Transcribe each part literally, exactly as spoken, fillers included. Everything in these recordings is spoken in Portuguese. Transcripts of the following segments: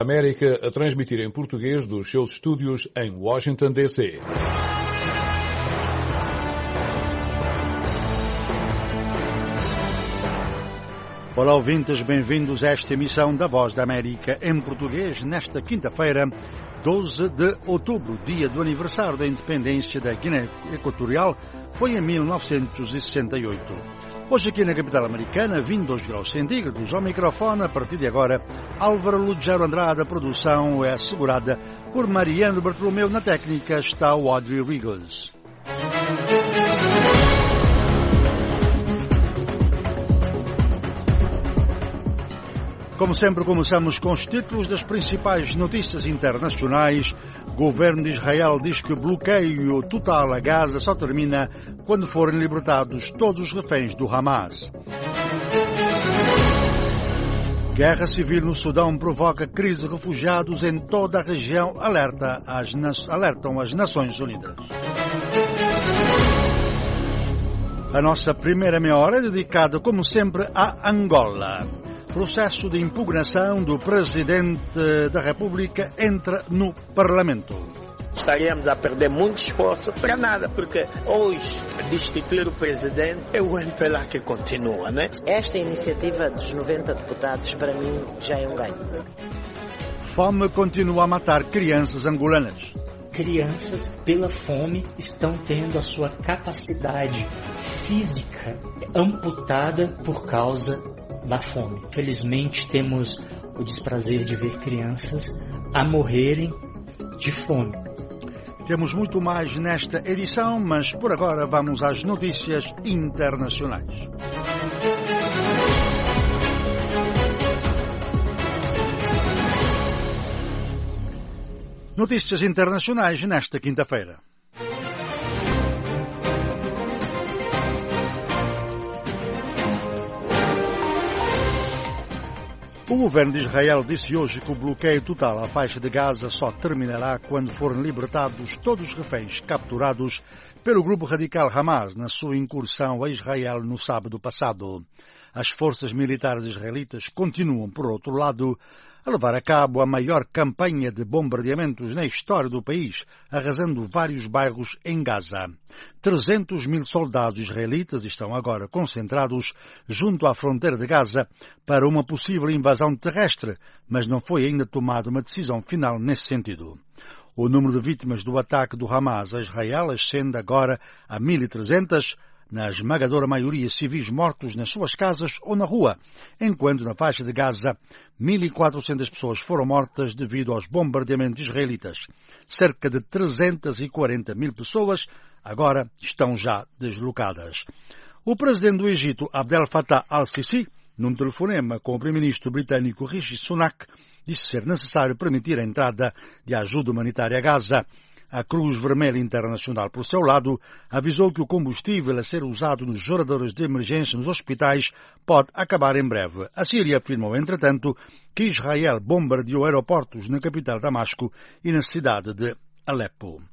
América a transmitir em português dos seus estúdios em Washington, D C Olá, ouvintes, bem-vindos a esta emissão da Voz da América em português, nesta quinta-feira, doze de outubro, dia do aniversário da independência da Guiné Equatorial, foi em mil novecentos e sessenta e oito. Hoje aqui na capital americana, vinte e dois graus centígrados, ao microfone, a partir de agora, Álvaro Lugero Andrade, a produção é assegurada por Mariano Bartolomeu, na técnica está o Audrey Rigos. Como sempre, começamos com os títulos das principais notícias internacionais. O governo de Israel diz que o bloqueio total a Gaza só termina quando forem libertados todos os reféns do Hamas. Guerra civil no Sudão provoca crise de refugiados em toda a região, alerta as, alertam as Nações Unidas. A nossa primeira meia hora é dedicada, como sempre, a Angola. Processo de impugnação do Presidente da República entra no Parlamento. Estaríamos a perder muito esforço para nada, porque hoje destituir o Presidente é o M P L A que continua, né? Esta iniciativa dos noventa deputados, para mim, já é um ganho. Fome continua a matar crianças angolanas. Crianças, pela fome, estão tendo a sua capacidade física amputada por causa da fome. Felizmente, temos o desprazer de ver crianças a morrerem de fome. Temos muito mais nesta edição, mas por agora vamos às notícias internacionais. Notícias internacionais nesta quinta-feira. O governo de Israel disse hoje que o bloqueio total à faixa de Gaza só terminará quando forem libertados todos os reféns capturados pelo grupo radical Hamas na sua incursão a Israel no sábado passado. As forças militares israelitas continuam, por outro lado, a levar a cabo a maior campanha de bombardeamentos na história do país, arrasando vários bairros em Gaza. trezentos mil soldados israelitas estão agora concentrados junto à fronteira de Gaza para uma possível invasão terrestre, mas não foi ainda tomada uma decisão final nesse sentido. O número de vítimas do ataque do Hamas a Israel ascende agora a mil e trezentas, na esmagadora maioria civis mortos nas suas casas ou na rua, enquanto na faixa de Gaza mil e quatrocentas pessoas foram mortas devido aos bombardeamentos israelitas. Cerca de trezentas e quarenta mil pessoas agora estão já deslocadas. O presidente do Egito, Abdel Fattah al-Sisi, num telefonema com o primeiro-ministro britânico Rishi Sunak, disse ser necessário permitir a entrada de ajuda humanitária a Gaza. A Cruz Vermelha Internacional, por seu lado, avisou que o combustível a ser usado nos geradores de emergência nos hospitais pode acabar em breve. A Síria afirmou, entretanto, que Israel bombardeou aeroportos na capital Damasco e na cidade de Alepo.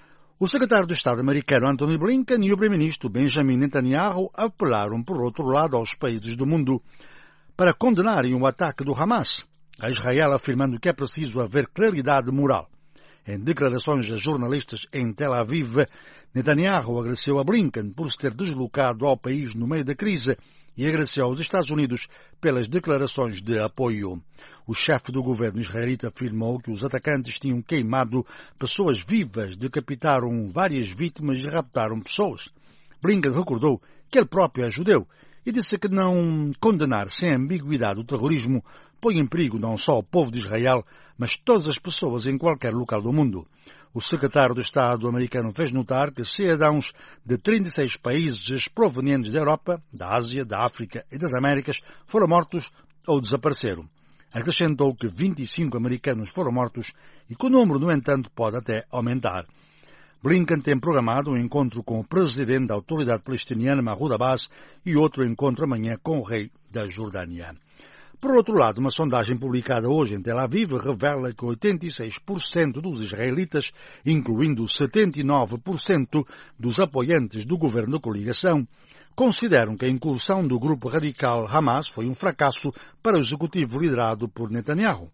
O secretário de Estado americano Antony Blinken e o primeiro-ministro Benjamin Netanyahu apelaram, por outro lado, aos países do mundo para condenarem o ataque do Hamas a Israel, afirmando que é preciso haver claridade moral. Em declarações a jornalistas em Tel Aviv, Netanyahu agradeceu a Blinken por se ter deslocado ao país no meio da crise e agradeceu aos Estados Unidos pelas declarações de apoio. O chefe do governo israelita afirmou que os atacantes tinham queimado pessoas vivas, decapitaram várias vítimas e raptaram pessoas. Blinken recordou que ele próprio é judeu e disse que não condenar sem ambiguidade o terrorismo põe em perigo não só o povo de Israel, mas todas as pessoas em qualquer local do mundo. O secretário de Estado americano fez notar que cidadãos de trinta e seis países provenientes da Europa, da Ásia, da África e das Américas foram mortos ou desapareceram. Acrescentou que vinte e cinco americanos foram mortos e que o número, no entanto, pode até aumentar. Blinken tem programado um encontro com o presidente da autoridade palestiniana, Mahmoud Abbas, e outro encontro amanhã com o rei da Jordânia. Por outro lado, uma sondagem publicada hoje em Tel Aviv revela que oitenta e seis por cento dos israelitas, incluindo setenta e nove por cento dos apoiantes do governo da coligação, consideram que a incursão do grupo radical Hamas foi um fracasso para o executivo liderado por Netanyahu.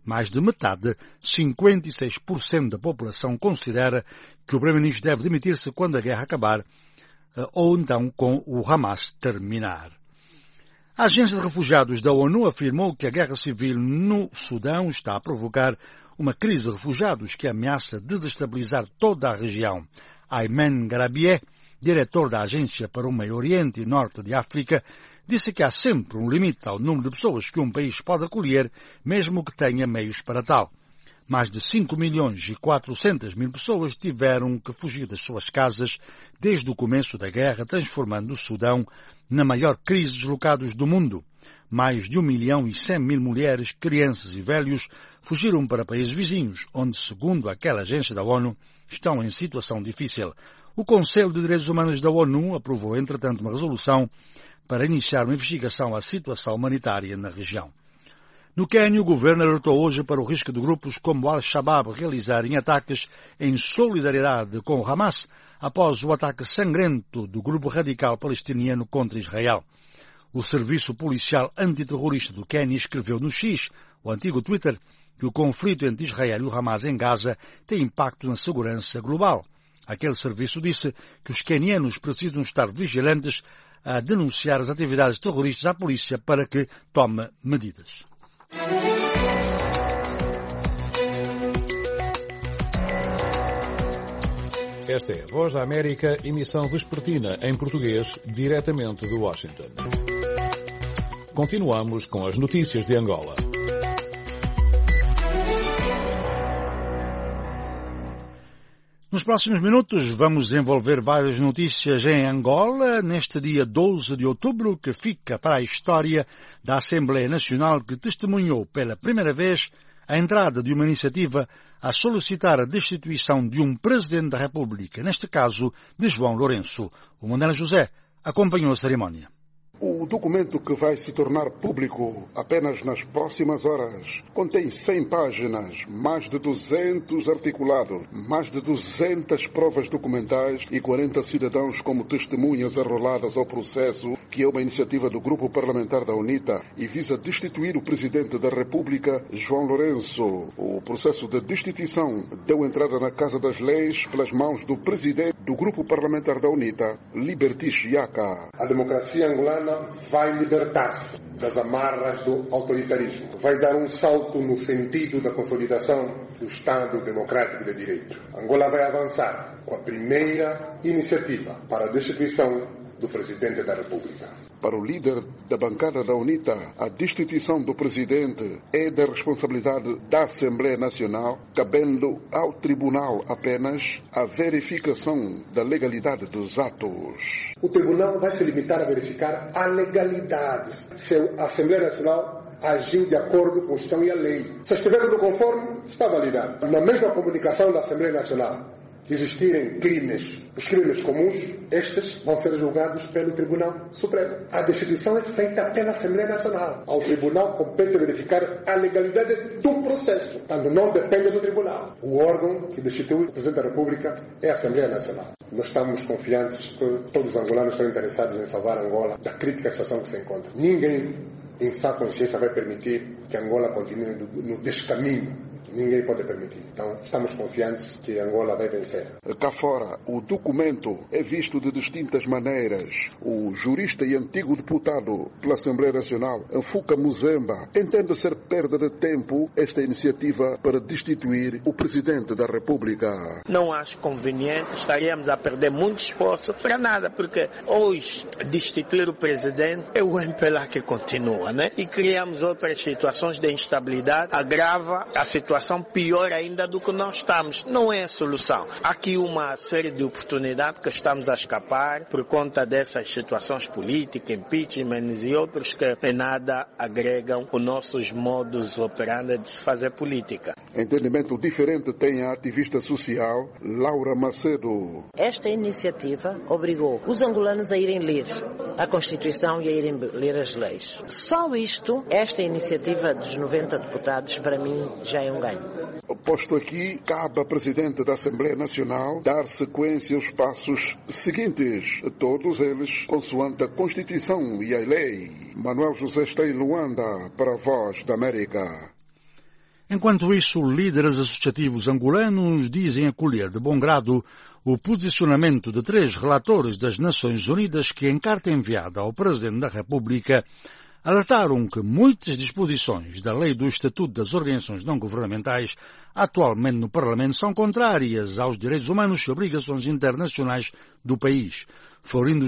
Mais de metade, cinquenta e seis por cento da população, considera que o primeiro-ministro deve demitir-se quando a guerra acabar ou então com o Hamas terminar. A Agência de Refugiados da ONU afirmou que a guerra civil no Sudão está a provocar uma crise de refugiados que ameaça desestabilizar toda a região. Ayman Garabieh, diretor da Agência para o Meio Oriente e Norte de África, disse que há sempre um limite ao número de pessoas que um país pode acolher, mesmo que tenha meios para tal. Mais de cinco milhões e quatrocentas mil pessoas tiveram que fugir das suas casas desde o começo da guerra, transformando o Sudão na maior crise de deslocados do mundo. Mais de um milhão e cem mil mulheres, crianças e velhos fugiram para países vizinhos, onde, segundo aquela agência da ONU, estão em situação difícil. O Conselho de Direitos Humanos da ONU aprovou, entretanto, uma resolução para iniciar uma investigação à situação humanitária na região. No Quênia, o governo alertou hoje para o risco de grupos como o Al-Shabaab realizarem ataques em solidariedade com o Hamas após o ataque sangrento do grupo radical palestiniano contra Israel. O Serviço Policial Antiterrorista do Quênia escreveu no X, o antigo Twitter, que o conflito entre Israel e o Hamas em Gaza tem impacto na segurança global. Aquele serviço disse que os quenianos precisam estar vigilantes a denunciar as atividades terroristas à polícia para que tome medidas. Esta é a Voz da América, emissão vespertina em português, diretamente de Washington. Continuamos com as notícias de Angola. Nos próximos minutos vamos desenvolver várias notícias em Angola, neste dia doze de outubro, que fica para a história da Assembleia Nacional, que testemunhou pela primeira vez a entrada de uma iniciativa a solicitar a destituição de um Presidente da República, neste caso de João Lourenço. O Mondana José acompanhou a cerimónia. O documento, que vai se tornar público apenas nas próximas horas, contém cem páginas, mais de duzentos articulados, mais de duzentas provas documentais e quarenta cidadãos como testemunhas arroladas ao processo, que é uma iniciativa do Grupo Parlamentar da UNITA e visa destituir o Presidente da República, João Lourenço. O processo de destituição deu entrada na Casa das Leis pelas mãos do Presidente do Grupo Parlamentar da UNITA, Liberty Chiaka. A democracia angolana vai libertar-se das amarras do autoritarismo. Vai dar um salto no sentido da consolidação do Estado Democrático de Direito. Angola vai avançar com a primeira iniciativa para a destituição do Presidente da República. Para o líder da bancada da UNITA, a destituição do Presidente é da responsabilidade da Assembleia Nacional, cabendo ao Tribunal apenas a verificação da legalidade dos atos. O Tribunal vai se limitar a verificar a legalidade. Se a Assembleia Nacional agiu de acordo com a Constituição e a lei. Se estiver tudo conforme, está validado. Na mesma comunicação da Assembleia Nacional, que existirem crimes, os crimes comuns, estes vão ser julgados pelo Tribunal Supremo. A destituição é feita pela Assembleia Nacional. Ao Tribunal compete verificar a legalidade do processo, quando não depende do Tribunal. O órgão que destitui o Presidente da República é a Assembleia Nacional. Nós estamos confiantes que todos os angolanos estão interessados em salvar Angola da crítica situação que se encontra. Ninguém, em sã consciência, vai permitir que Angola continue no descaminho. Ninguém pode permitir. Então, estamos confiantes que Angola vai vencer. Cá fora, o documento é visto de distintas maneiras. O jurista e antigo deputado pela Assembleia Nacional, Nfuka Muzemba, entende ser perda de tempo esta iniciativa para destituir o Presidente da República. Não acho conveniente, estaríamos a perder muito esforço para nada, porque hoje destituir o Presidente é o M P L A que continua, né? E criamos outras situações de instabilidade, agrava a situação pior ainda do que nós estamos. Não é a solução. Há aqui uma série de oportunidades que estamos a escapar por conta dessas situações políticas, impeachment e outros que em nada agregam os nossos modos operandi de se fazer política. Entendimento diferente tem a ativista social Laura Macedo. Esta iniciativa obrigou os angolanos a irem ler a Constituição e a irem ler as leis. Só isto, esta iniciativa dos noventa deputados, para mim, já é um ganho. Posto aqui, cabe a Presidente da Assembleia Nacional dar sequência aos passos seguintes, todos eles consoante a Constituição e a lei. Manuel José está em Luanda para a Voz da América. Enquanto isso, líderes associativos angolanos dizem acolher de bom grado o posicionamento de três relatores das Nações Unidas que, em carta enviada ao Presidente da República, alertaram que muitas disposições da Lei do Estatuto das Organizações Não-Governamentais atualmente no Parlamento são contrárias aos direitos humanos e obrigações internacionais do país. Florindo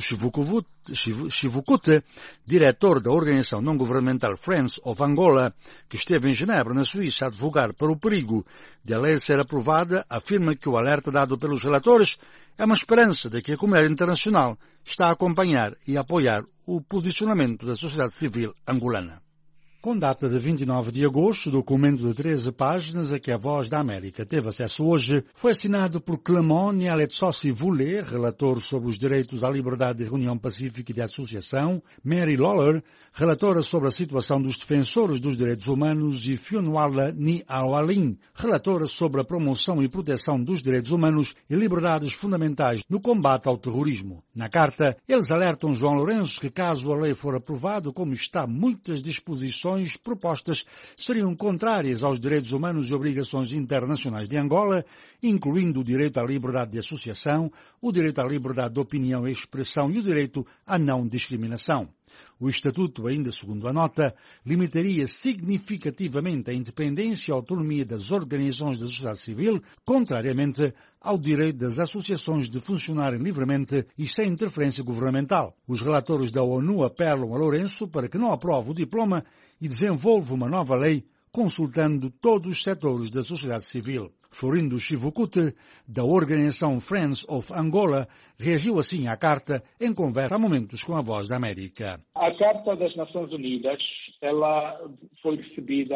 Chivukute, diretor da organização não-governamental Friends of Angola, que esteve em Genebra, na Suíça, a advogar para o perigo de a lei ser aprovada, afirma que o alerta dado pelos relatores é uma esperança de que a comunidade internacional está a acompanhar e a apoiar o posicionamento da sociedade civil angolana. Com data de vinte e nove de agosto, o documento de treze páginas a que a Voz da América teve acesso hoje foi assinado por Clément Nialetsossi Voulet, relator sobre os direitos à liberdade de reunião pacífica e de associação, Mary Lawler, relatora sobre a situação dos defensores dos direitos humanos, e Fionnuala Ni-Awalin, relatora sobre a promoção e proteção dos direitos humanos e liberdades fundamentais no combate ao terrorismo. Na carta, eles alertam João Lourenço que, caso a lei for aprovada como está, muitas disposições propostas seriam contrárias aos direitos humanos e obrigações internacionais de Angola, incluindo o direito à liberdade de associação, o direito à liberdade de opinião e expressão e o direito à não discriminação. O Estatuto, ainda segundo a nota, limitaria significativamente a independência e a autonomia das organizações da sociedade civil, contrariamente ao direito das associações de funcionarem livremente e sem interferência governamental. Os relatores da ONU apelam a Lourenço para que não aprove o diploma e desenvolva uma nova lei, consultando todos os setores da sociedade civil. Florindo Chivukute, da organização Friends of Angola, reagiu assim à carta em conversa há momentos com a Voz da América. A Carta das Nações Unidas, ela foi recebida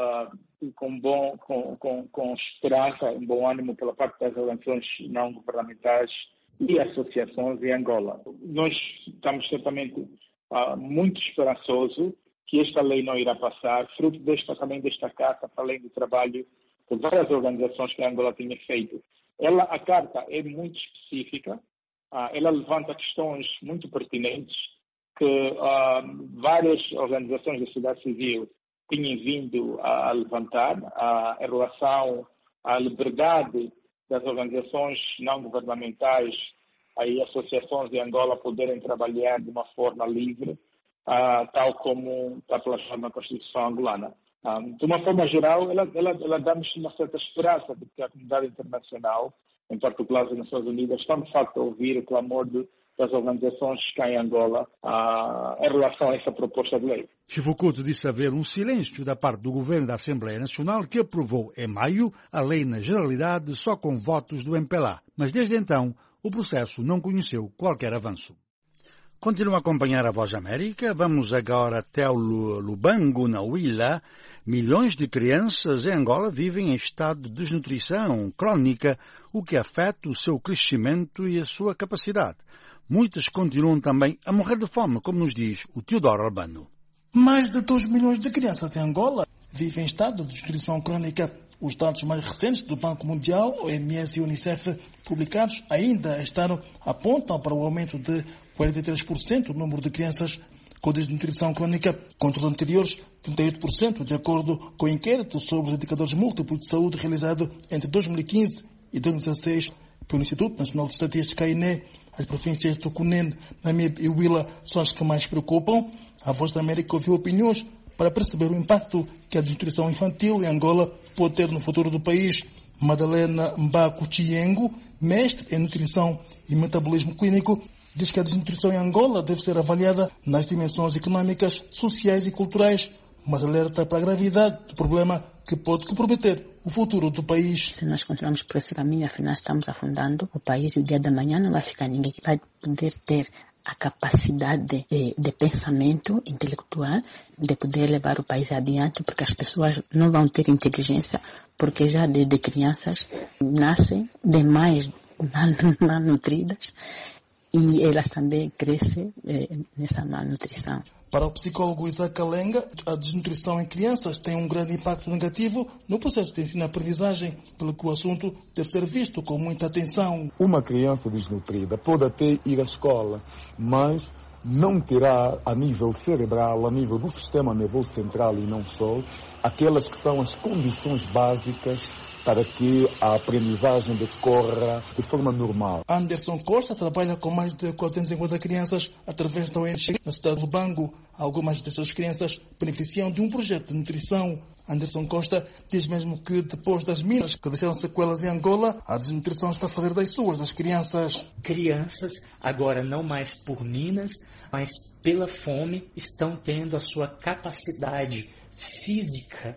uh, com, bom, com, com, com esperança, um bom ânimo pela parte das organizações não governamentais e associações em Angola. Nós estamos certamente uh, muito esperançosos que esta lei não irá passar, fruto desta, também desta carta, além do trabalho por várias organizações que a Angola tinha feito. Ela, a carta é muito específica, uh, ela levanta questões muito pertinentes que uh, várias organizações da sociedade civil tinham vindo a levantar uh, em relação à liberdade das organizações não governamentais e associações de Angola poderem trabalhar de uma forma livre, Uh, tal como está plasmado na Constituição angolana. Um, de uma forma geral, ela, ela, ela dá-nos uma certa esperança de que a comunidade internacional, em particular as Nações Unidas, estão de facto a ouvir o clamor de, das organizações cá em Angola uh, em relação a essa proposta de lei. Chivukute disse haver um silêncio da parte do governo da Assembleia Nacional, que aprovou em maio a lei na generalidade só com votos do M P L A, mas desde então o processo não conheceu qualquer avanço. Continua a acompanhar a Voz da América. Vamos agora até o Lubango, na Huila. Milhões de crianças em Angola vivem em estado de desnutrição crônica, o que afeta o seu crescimento e a sua capacidade. Muitas continuam também a morrer de fome, como nos diz o Teodoro Albano. Mais de dois milhões de crianças em Angola vivem em estado de desnutrição crônica. Os dados mais recentes do Banco Mundial, O M S e Unicef, publicados ainda este ano, apontam para o aumento de quarenta e três por cento do número de crianças com desnutrição crônica, contra os anteriores trinta e oito por cento, de acordo com o inquérito sobre os indicadores múltiplos de saúde realizado entre dois mil e quinze e dois mil e dezasseis pelo Instituto Nacional de Estatística, I N E. As províncias do Cunene, Namibe e Huila são as que mais preocupam. A Voz da América ouviu opiniões para perceber o impacto que a desnutrição infantil em Angola pode ter no futuro do país. Madalena Mbaku Chiengo, mestre em nutrição e metabolismo clínico, diz que a desnutrição em Angola deve ser avaliada nas dimensões econômicas, sociais e culturais, mas alerta para a gravidade do problema que pode comprometer o futuro do país. Se nós continuarmos por esse caminho, afinal estamos afundando o país e o dia da manhã não vai ficar ninguém que vai poder ter a capacidade de, de pensamento intelectual, de poder levar o país adiante, porque as pessoas não vão ter inteligência, porque já desde crianças nascem demais malnutridas e elas também crescem eh, nessa malnutrição. Para o psicólogo Isaac Alenga, a desnutrição em crianças tem um grande impacto negativo no processo de ensino-aprendizagem, pelo que o assunto deve ser visto com muita atenção. Uma criança desnutrida pode até ir à escola, mas não terá a nível cerebral, a nível do sistema nervoso central e não só, aquelas que são as condições básicas para que a aprendizagem decorra de forma normal. Anderson Costa trabalha com mais de quatrocentas e cinquenta crianças através da O N G na cidade de Lubango. Algumas dessas crianças beneficiam de um projeto de nutrição. Anderson Costa diz mesmo que depois das minas que deixaram sequelas em Angola, a desnutrição está a fazer das suas, das crianças. Crianças, agora não mais por minas, mas pela fome, estão tendo a sua capacidade física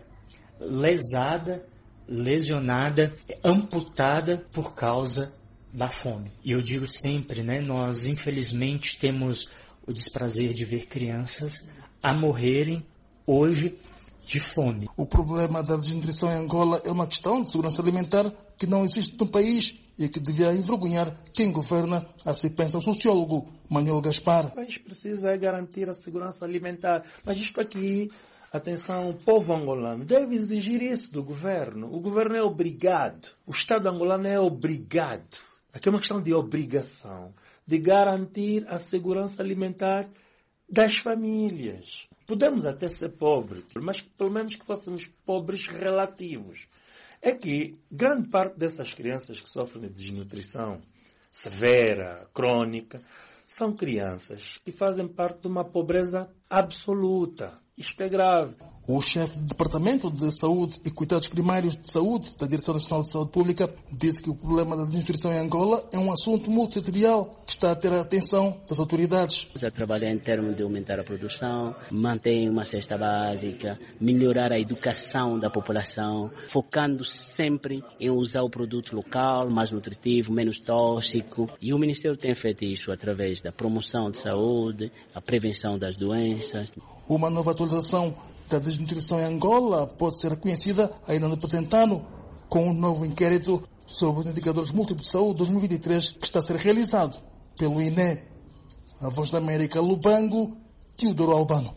lesada, lesionada, amputada por causa da fome. E eu digo sempre, né, nós infelizmente temos o desprazer de ver crianças a morrerem hoje de fome. O problema da desnutrição em Angola é uma questão de segurança alimentar que não existe no país e que devia envergonhar quem governa, assim pensa o sociólogo Manuel Gaspar. O país precisa garantir a segurança alimentar, mas isto aqui, atenção, o povo angolano deve exigir isso do governo. O governo é obrigado, o Estado angolano é obrigado, aqui é uma questão de obrigação, de garantir a segurança alimentar das famílias. Podemos até ser pobres, mas pelo menos que fôssemos pobres relativos. É que grande parte dessas crianças que sofrem de desnutrição severa, crônica, são crianças que fazem parte de uma pobreza absoluta. Isto é grave. O chefe do Departamento de Saúde e Cuidados Primários de Saúde da Direção Nacional de Saúde Pública disse que o problema da desnutrição em Angola é um assunto multissetorial que está a ter a atenção das autoridades. Já trabalhar em termos de aumentar a produção, manter uma cesta básica, melhorar a educação da população, focando sempre em usar o produto local, mais nutritivo, menos tóxico. E o Ministério tem feito isso através da promoção de saúde, a prevenção das doenças. Uma nova atualização da desnutrição em Angola pode ser conhecida ainda no presente ano, com um novo inquérito sobre os indicadores múltiplos de saúde dois mil e vinte e três que está a ser realizado pelo I N E. A Voz da América, Lubango, Teodoro Albano.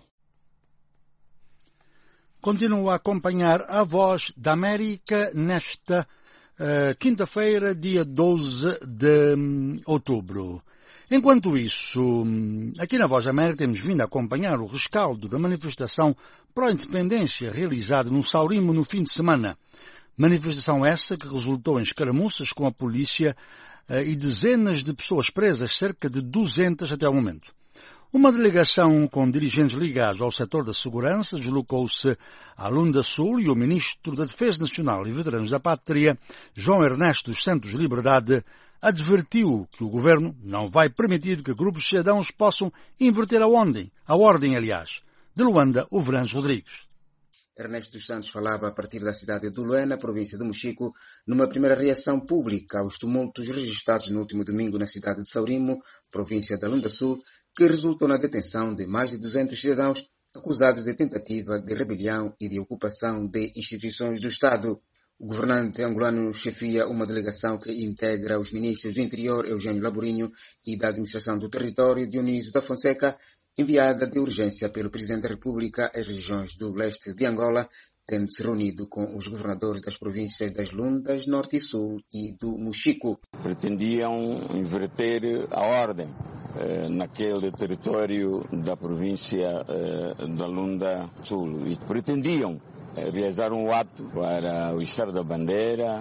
Continua a acompanhar a Voz da América nesta uh, quinta-feira, dia doze de um, outubro. Enquanto isso, aqui na Voz da América temos vindo a acompanhar o rescaldo da manifestação pró-independência realizada no Saurimo no fim de semana. Manifestação essa que resultou em escaramuças com a polícia uh, e dezenas de pessoas presas, cerca de duzentas até o momento. Uma delegação com dirigentes ligados ao setor da segurança deslocou-se à Lunda Sul e o ministro da Defesa Nacional e Veteranos da Pátria, João Ernesto dos Santos Liberdade, advertiu que o governo não vai permitir que grupos de cidadãos possam inverter a ordem, a ordem, aliás. De Luanda, o Verantes Rodrigues. Ernesto dos Santos falava a partir da cidade de Luena, província de Mochico, numa primeira reação pública aos tumultos registrados no último domingo na cidade de Saurimo, província da Lunda Sul, que resultou na detenção de mais de duzentos cidadãos acusados de tentativa de rebelião e de ocupação de instituições do Estado. O governante angolano chefia uma delegação que integra os ministros do Interior, Eugênio Laborinho, e da Administração do Território, Dionísio da Fonseca, enviada de urgência pelo Presidente da República às regiões do leste de Angola, tendo se reunido com os governadores das províncias das Lundas, Norte e Sul e do Mochico. Pretendiam inverter a ordem eh, naquele território da província eh, da Lunda Sul e pretendiam realizar um ato para o Estado da Bandeira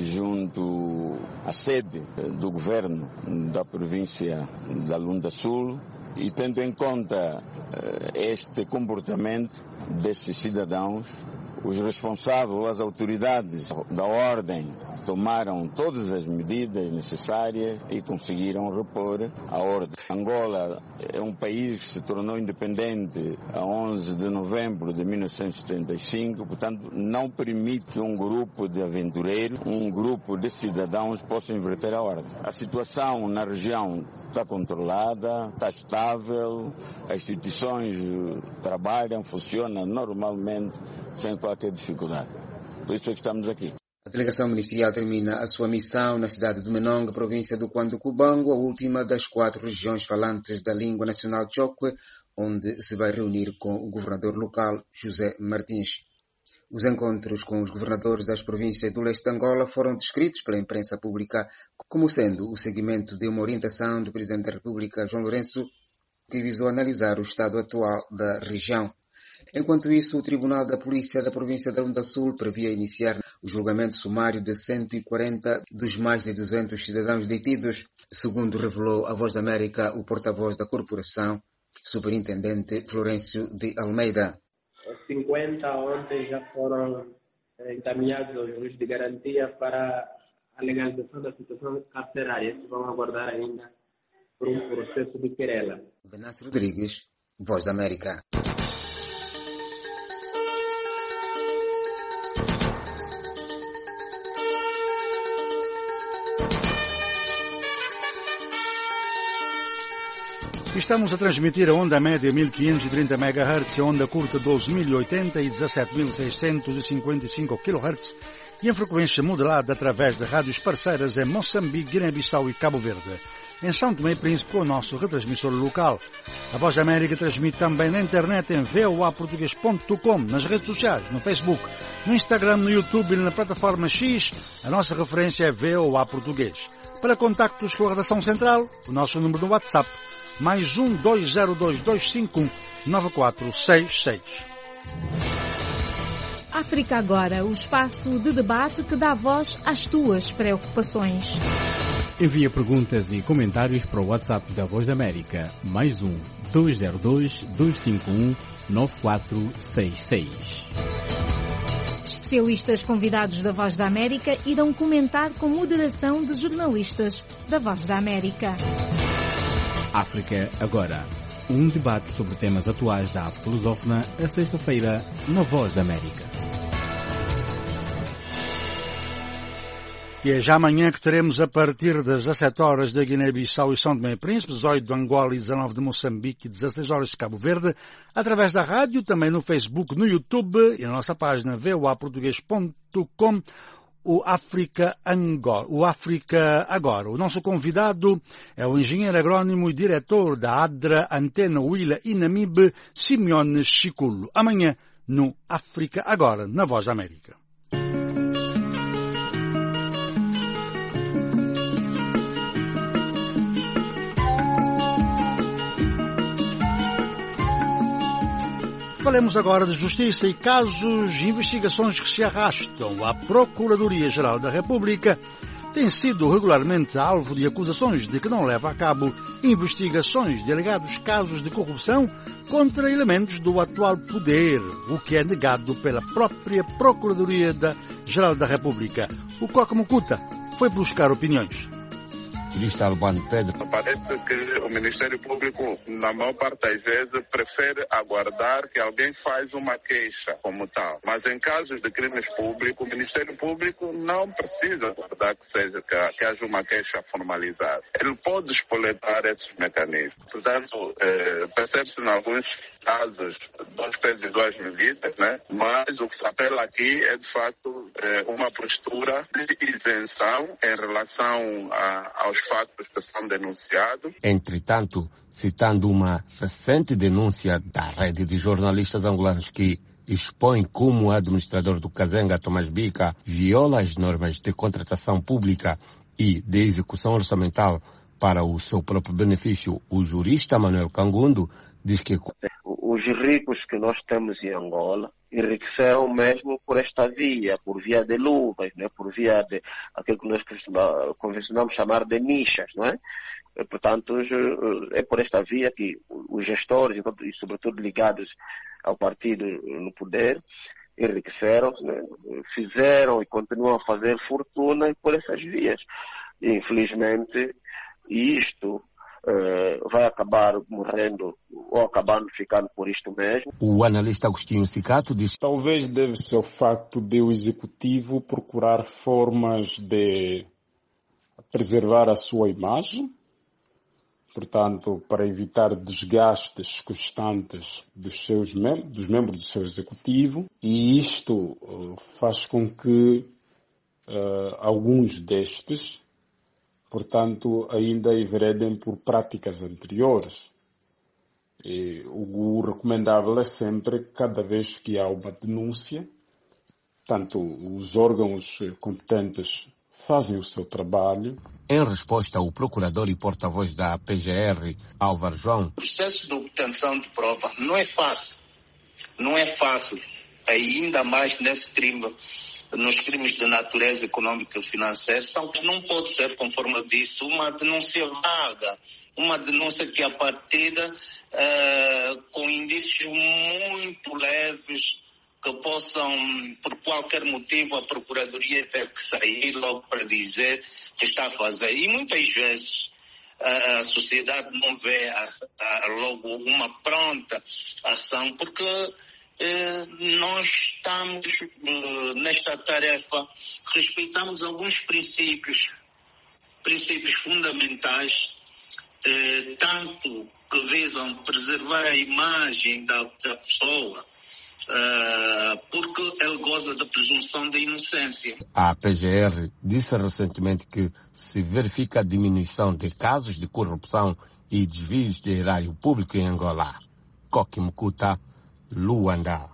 junto à sede do governo da província da Lunda Sul e tendo em conta este comportamento desses cidadãos, os responsáveis, as autoridades da ordem tomaram todas as medidas necessárias e conseguiram repor a ordem. Angola é um país que se tornou independente a onze de novembro de mil novecentos e setenta e cinco, portanto não permite que um grupo de aventureiros, um grupo de cidadãos possa inverter a ordem. A situação na região está controlada, está estável, as instituições trabalham, funcionam normalmente, sem qualquer dificuldade. Por isso é que estamos aqui. A delegação ministerial termina a sua missão na cidade de Menonga, província do Cubango, a última das quatro regiões falantes da língua nacional Chokwe, onde se vai reunir com o governador local, José Martins. Os encontros com os governadores das províncias do leste de Angola foram descritos pela imprensa pública como sendo o seguimento de uma orientação do Presidente da República, João Lourenço, que visou analisar o estado atual da região. Enquanto isso, o Tribunal da Polícia da província da Lunda Sul previa iniciar o julgamento sumário de cento e quarenta dos mais de duzentos cidadãos detidos, segundo revelou a Voz da América o porta-voz da corporação, Superintendente Florencio de Almeida. cinquenta ontem já foram encaminhados aos juízes de garantia para a legalização da situação carcerária. Esses vão aguardar ainda por um processo de querela. Venâncio Rodrigues, Voz da América. Estamos a transmitir a onda média mil quinhentos e trinta megahertz e a onda curta doze mil e oitenta e dezassete mil seiscentos e cinquenta e cinco quilohertz e em frequência modulada através de rádios parceiras em Moçambique, Guiné-Bissau e Cabo Verde. Em São Tomé e Príncipe, com o nosso retransmissor local. A Voz da América transmite também na internet em v o a português ponto com, nas redes sociais, no Facebook, no Instagram, no YouTube e na plataforma X. A nossa referência é V O A Português. Para contactos com a redação central, o nosso número no WhatsApp, mais um dois zero dois dois cinco um nove quatro seis seis. África Agora, o espaço de debate que dá voz às tuas preocupações. Envia perguntas e comentários para o WhatsApp da Voz da América, mais um dois zero dois dois cinco um nove quatro seis seis. Especialistas convidados da Voz da América irão comentar com moderação de jornalistas da Voz da América. África Agora, um debate sobre temas atuais da África lusófona, a sexta-feira, na Voz da América. E é já amanhã que teremos a partir das dezassete horas da Guiné-Bissau e São Tomé e Príncipe, dezoito de Angola e dezanove de Moçambique e dezasseis horas de Cabo Verde, através da rádio, também no Facebook, no YouTube e na nossa página v o a português ponto com. O África Agora, o África Agora. O nosso convidado é o engenheiro agrónomo e diretor da ADRA Antena Huila e Namibe, Simeone Chiculo. Amanhã no África Agora, na Voz da América. Falemos agora de justiça e casos e investigações que se arrastam. A Procuradoria-Geral da República tem sido regularmente alvo de acusações de que não leva a cabo investigações de alegados casos de corrupção contra elementos do atual poder, o que é negado pela própria Procuradoria-Geral da República. O Coca Mucuta foi buscar opiniões. Parece que o Ministério Público, na maior parte das vezes, prefere aguardar que alguém faz uma queixa como tal. Mas em casos de crimes públicos, o Ministério Público não precisa aguardar que, seja, que, que haja uma queixa formalizada. Ele pode espoletar esses mecanismos. Portanto, eh, percebe-se em alguns casos dois pesos e duas medidas, né? Mas o que se apela aqui é, de facto, eh, uma postura de isenção em relação a, aos fatos que são denunciados. Entretanto, citando uma recente denúncia da rede de jornalistas angolanos que expõe como o administrador do Kazenga, Tomás Bica, viola as normas de contratação pública e de execução orçamental para o seu próprio benefício, o jurista Manuel Cangundo diz que os ricos que nós temos em Angola enriqueceram mesmo por esta via, por via de luvas, né? Por via de aquilo que nós convencionamos chamar de nichas, não é? E, portanto, é por esta via que os gestores, e sobretudo ligados ao partido no poder, enriqueceram, né? Fizeram e continuam a fazer fortuna por essas vias. E, infelizmente, isto Uh, vai acabar morrendo ou acabando ficando por isto mesmo. O analista Agostinho Cicato diz: talvez deve-se ao facto de o Executivo procurar formas de preservar a sua imagem, portanto, para evitar desgastes constantes dos, seus mem- dos membros do seu Executivo, e isto uh, faz com que uh, alguns destes, portanto, ainda enveredem por práticas anteriores. E o recomendável é sempre, cada vez que há uma denúncia, tanto os órgãos competentes fazem o seu trabalho Em resposta, o procurador e porta-voz da P G R, Álvaro João. O processo de obtenção de prova não é fácil. Não é fácil. Ainda mais nesse crime, nos crimes de natureza econômica e financeira, são que não pode ser, conforme eu disse, uma denúncia vaga. Uma denúncia que a partida, uh, com indícios muito leves, que possam, por qualquer motivo, a Procuradoria ter que sair logo para dizer que está a fazer. E muitas vezes a, a sociedade não vê a, a, logo uma pronta ação, porque eh, nós estamos eh, nesta tarefa, respeitamos alguns princípios, princípios fundamentais, eh, tanto que visam preservar a imagem da, da pessoa, Uh, porque ele goza da presunção da inocência. A P G R disse recentemente que se verifica a diminuição de casos de corrupção e desvios de erário público em Angola. Koki Mkuta, Luanda.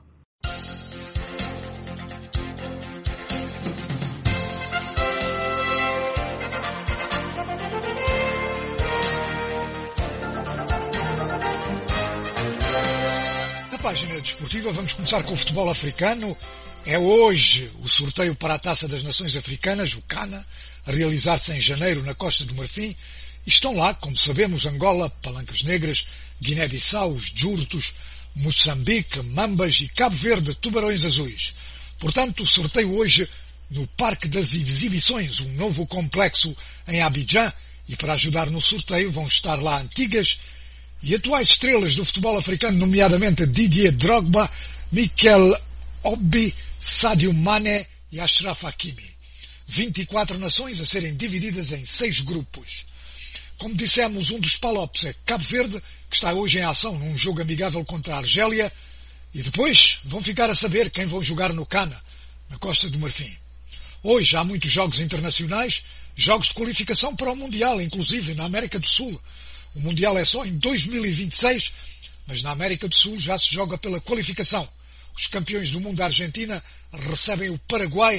Página desportiva, vamos começar com o futebol africano. É hoje o sorteio para a Taça das Nações Africanas, o CANA, a realizar-se em janeiro na Costa do Marfim. E estão lá, como sabemos, Angola, Palancas Negras, Guiné-Bissau, Jurtos, Moçambique, Mambas e Cabo Verde, Tubarões Azuis. Portanto, o sorteio hoje no Parque das Exibições, um novo complexo em Abidjan, e para ajudar no sorteio vão estar lá antigas e atuais estrelas do futebol africano, nomeadamente Didier Drogba, Mikel Obi, Sadio Mané e Achraf Hakimi. vinte e quatro nações a serem divididas em seis grupos. Como dissemos, um dos palopes é Cabo Verde, que está hoje em ação num jogo amigável contra a Argélia, e depois vão ficar a saber quem vão jogar no CANA, na Costa do Marfim. Hoje há muitos jogos internacionais, jogos de qualificação para o Mundial, inclusive na América do Sul. O Mundial é só em dois mil e vinte e seis, mas na América do Sul já se joga pela qualificação. Os campeões do mundo da Argentina recebem o Paraguai,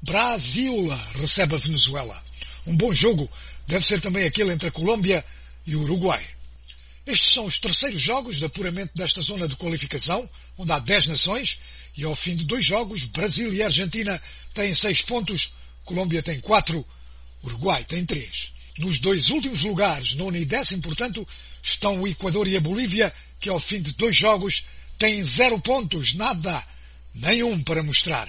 Brasil recebe a Venezuela. Um bom jogo deve ser também aquele entre a Colômbia e o Uruguai. Estes são os terceiros jogos de apuramento desta zona de qualificação, onde há dez nações, e ao fim de dois jogos, Brasil e Argentina têm seis pontos, Colômbia tem quatro, Uruguai tem três. Nos dois últimos lugares, nono e décimo, portanto, estão o Equador e a Bolívia, que ao fim de dois jogos têm zero pontos, nada, nenhum para mostrar.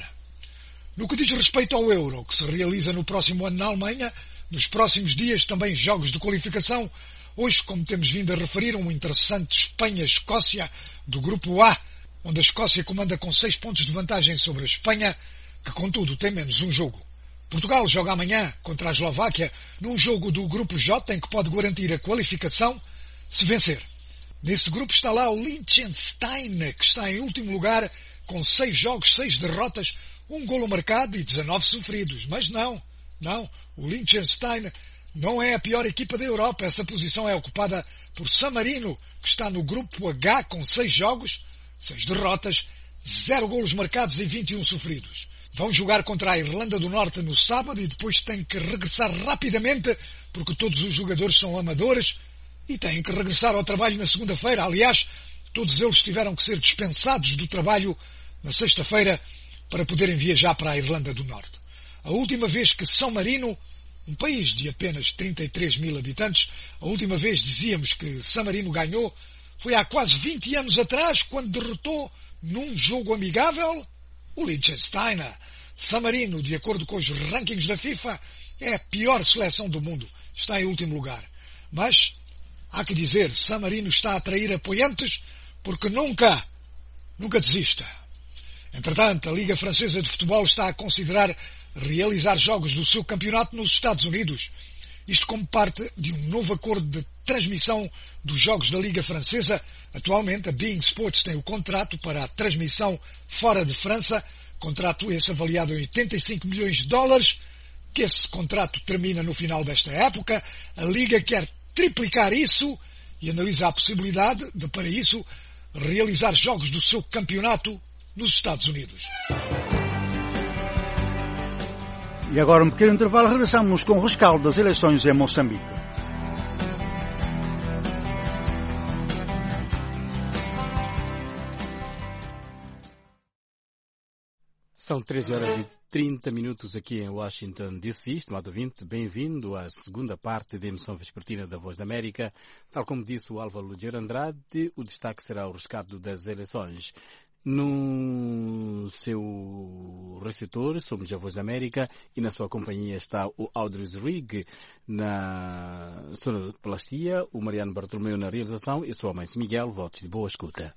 No que diz respeito ao Euro, que se realiza no próximo ano na Alemanha, nos próximos dias também jogos de qualificação. Hoje, como temos vindo a referir, um interessante Espanha-Escócia do Grupo A, onde a Escócia comanda com seis pontos de vantagem sobre a Espanha, que contudo tem menos um jogo. Portugal joga amanhã contra a Eslováquia num jogo do Grupo J em que pode garantir a qualificação se vencer. Nesse grupo está lá o Liechtenstein, que está em último lugar com seis jogos, seis derrotas, um golo marcado e dezanove sofridos. Mas não, não, o Liechtenstein não é a pior equipa da Europa. Essa posição é ocupada por San Marino, que está no Grupo H com seis jogos, seis derrotas, zero golos marcados e vinte e um sofridos. Vão jogar contra a Irlanda do Norte no sábado e depois têm que regressar rapidamente, porque todos os jogadores são amadores e têm que regressar ao trabalho na segunda-feira. Aliás, todos eles tiveram que ser dispensados do trabalho na sexta-feira para poderem viajar para a Irlanda do Norte. A última vez que São Marino, um país de apenas trinta e três mil habitantes, a última vez dizíamos que San Marino ganhou, foi há quase vinte anos atrás, quando derrotou num jogo amigável o Liechtenstein. San Marino, de acordo com os rankings da FIFA, é a pior seleção do mundo. Está em último lugar. Mas, há que dizer, San Marino está a atrair apoiantes porque nunca, nunca desista. Entretanto, a Liga Francesa de Futebol está a considerar realizar jogos do seu campeonato nos Estados Unidos. Isto como parte de um novo acordo de transmissão dos jogos da Liga Francesa. Atualmente, a Bein Sports tem o contrato para a transmissão fora de França, contrato esse avaliado em oitenta e cinco milhões de dólares, que esse contrato termina no final desta época. A Liga quer triplicar isso e analisa a possibilidade de, para isso, realizar jogos do seu campeonato nos Estados Unidos. E agora um pequeno intervalo, regressamos com o rescaldo das eleições em Moçambique. São treze horas e trinta minutos aqui em Washington, D C. Estimado ouvinte, bem-vindo à segunda parte da emissão vespertina da Voz da América. Tal como disse o Álvaro Lugero Andrade, o destaque será o rescaldo das eleições. No seu receptor, somos a Voz da América, e na sua companhia está o Audrey Rig na sonoplastia, o Mariano Bartolomeu na realização e sua mãe Miguel. Votos de boa escuta.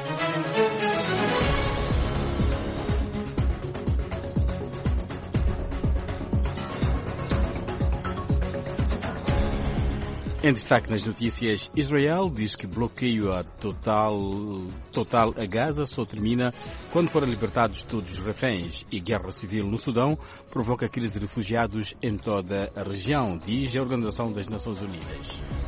Em destaque nas notícias, Israel diz que bloqueio a total, total a Gaza só termina quando forem libertados todos os reféns, e guerra civil no Sudão provoca crise de refugiados em toda a região, diz a Organização das Nações Unidas.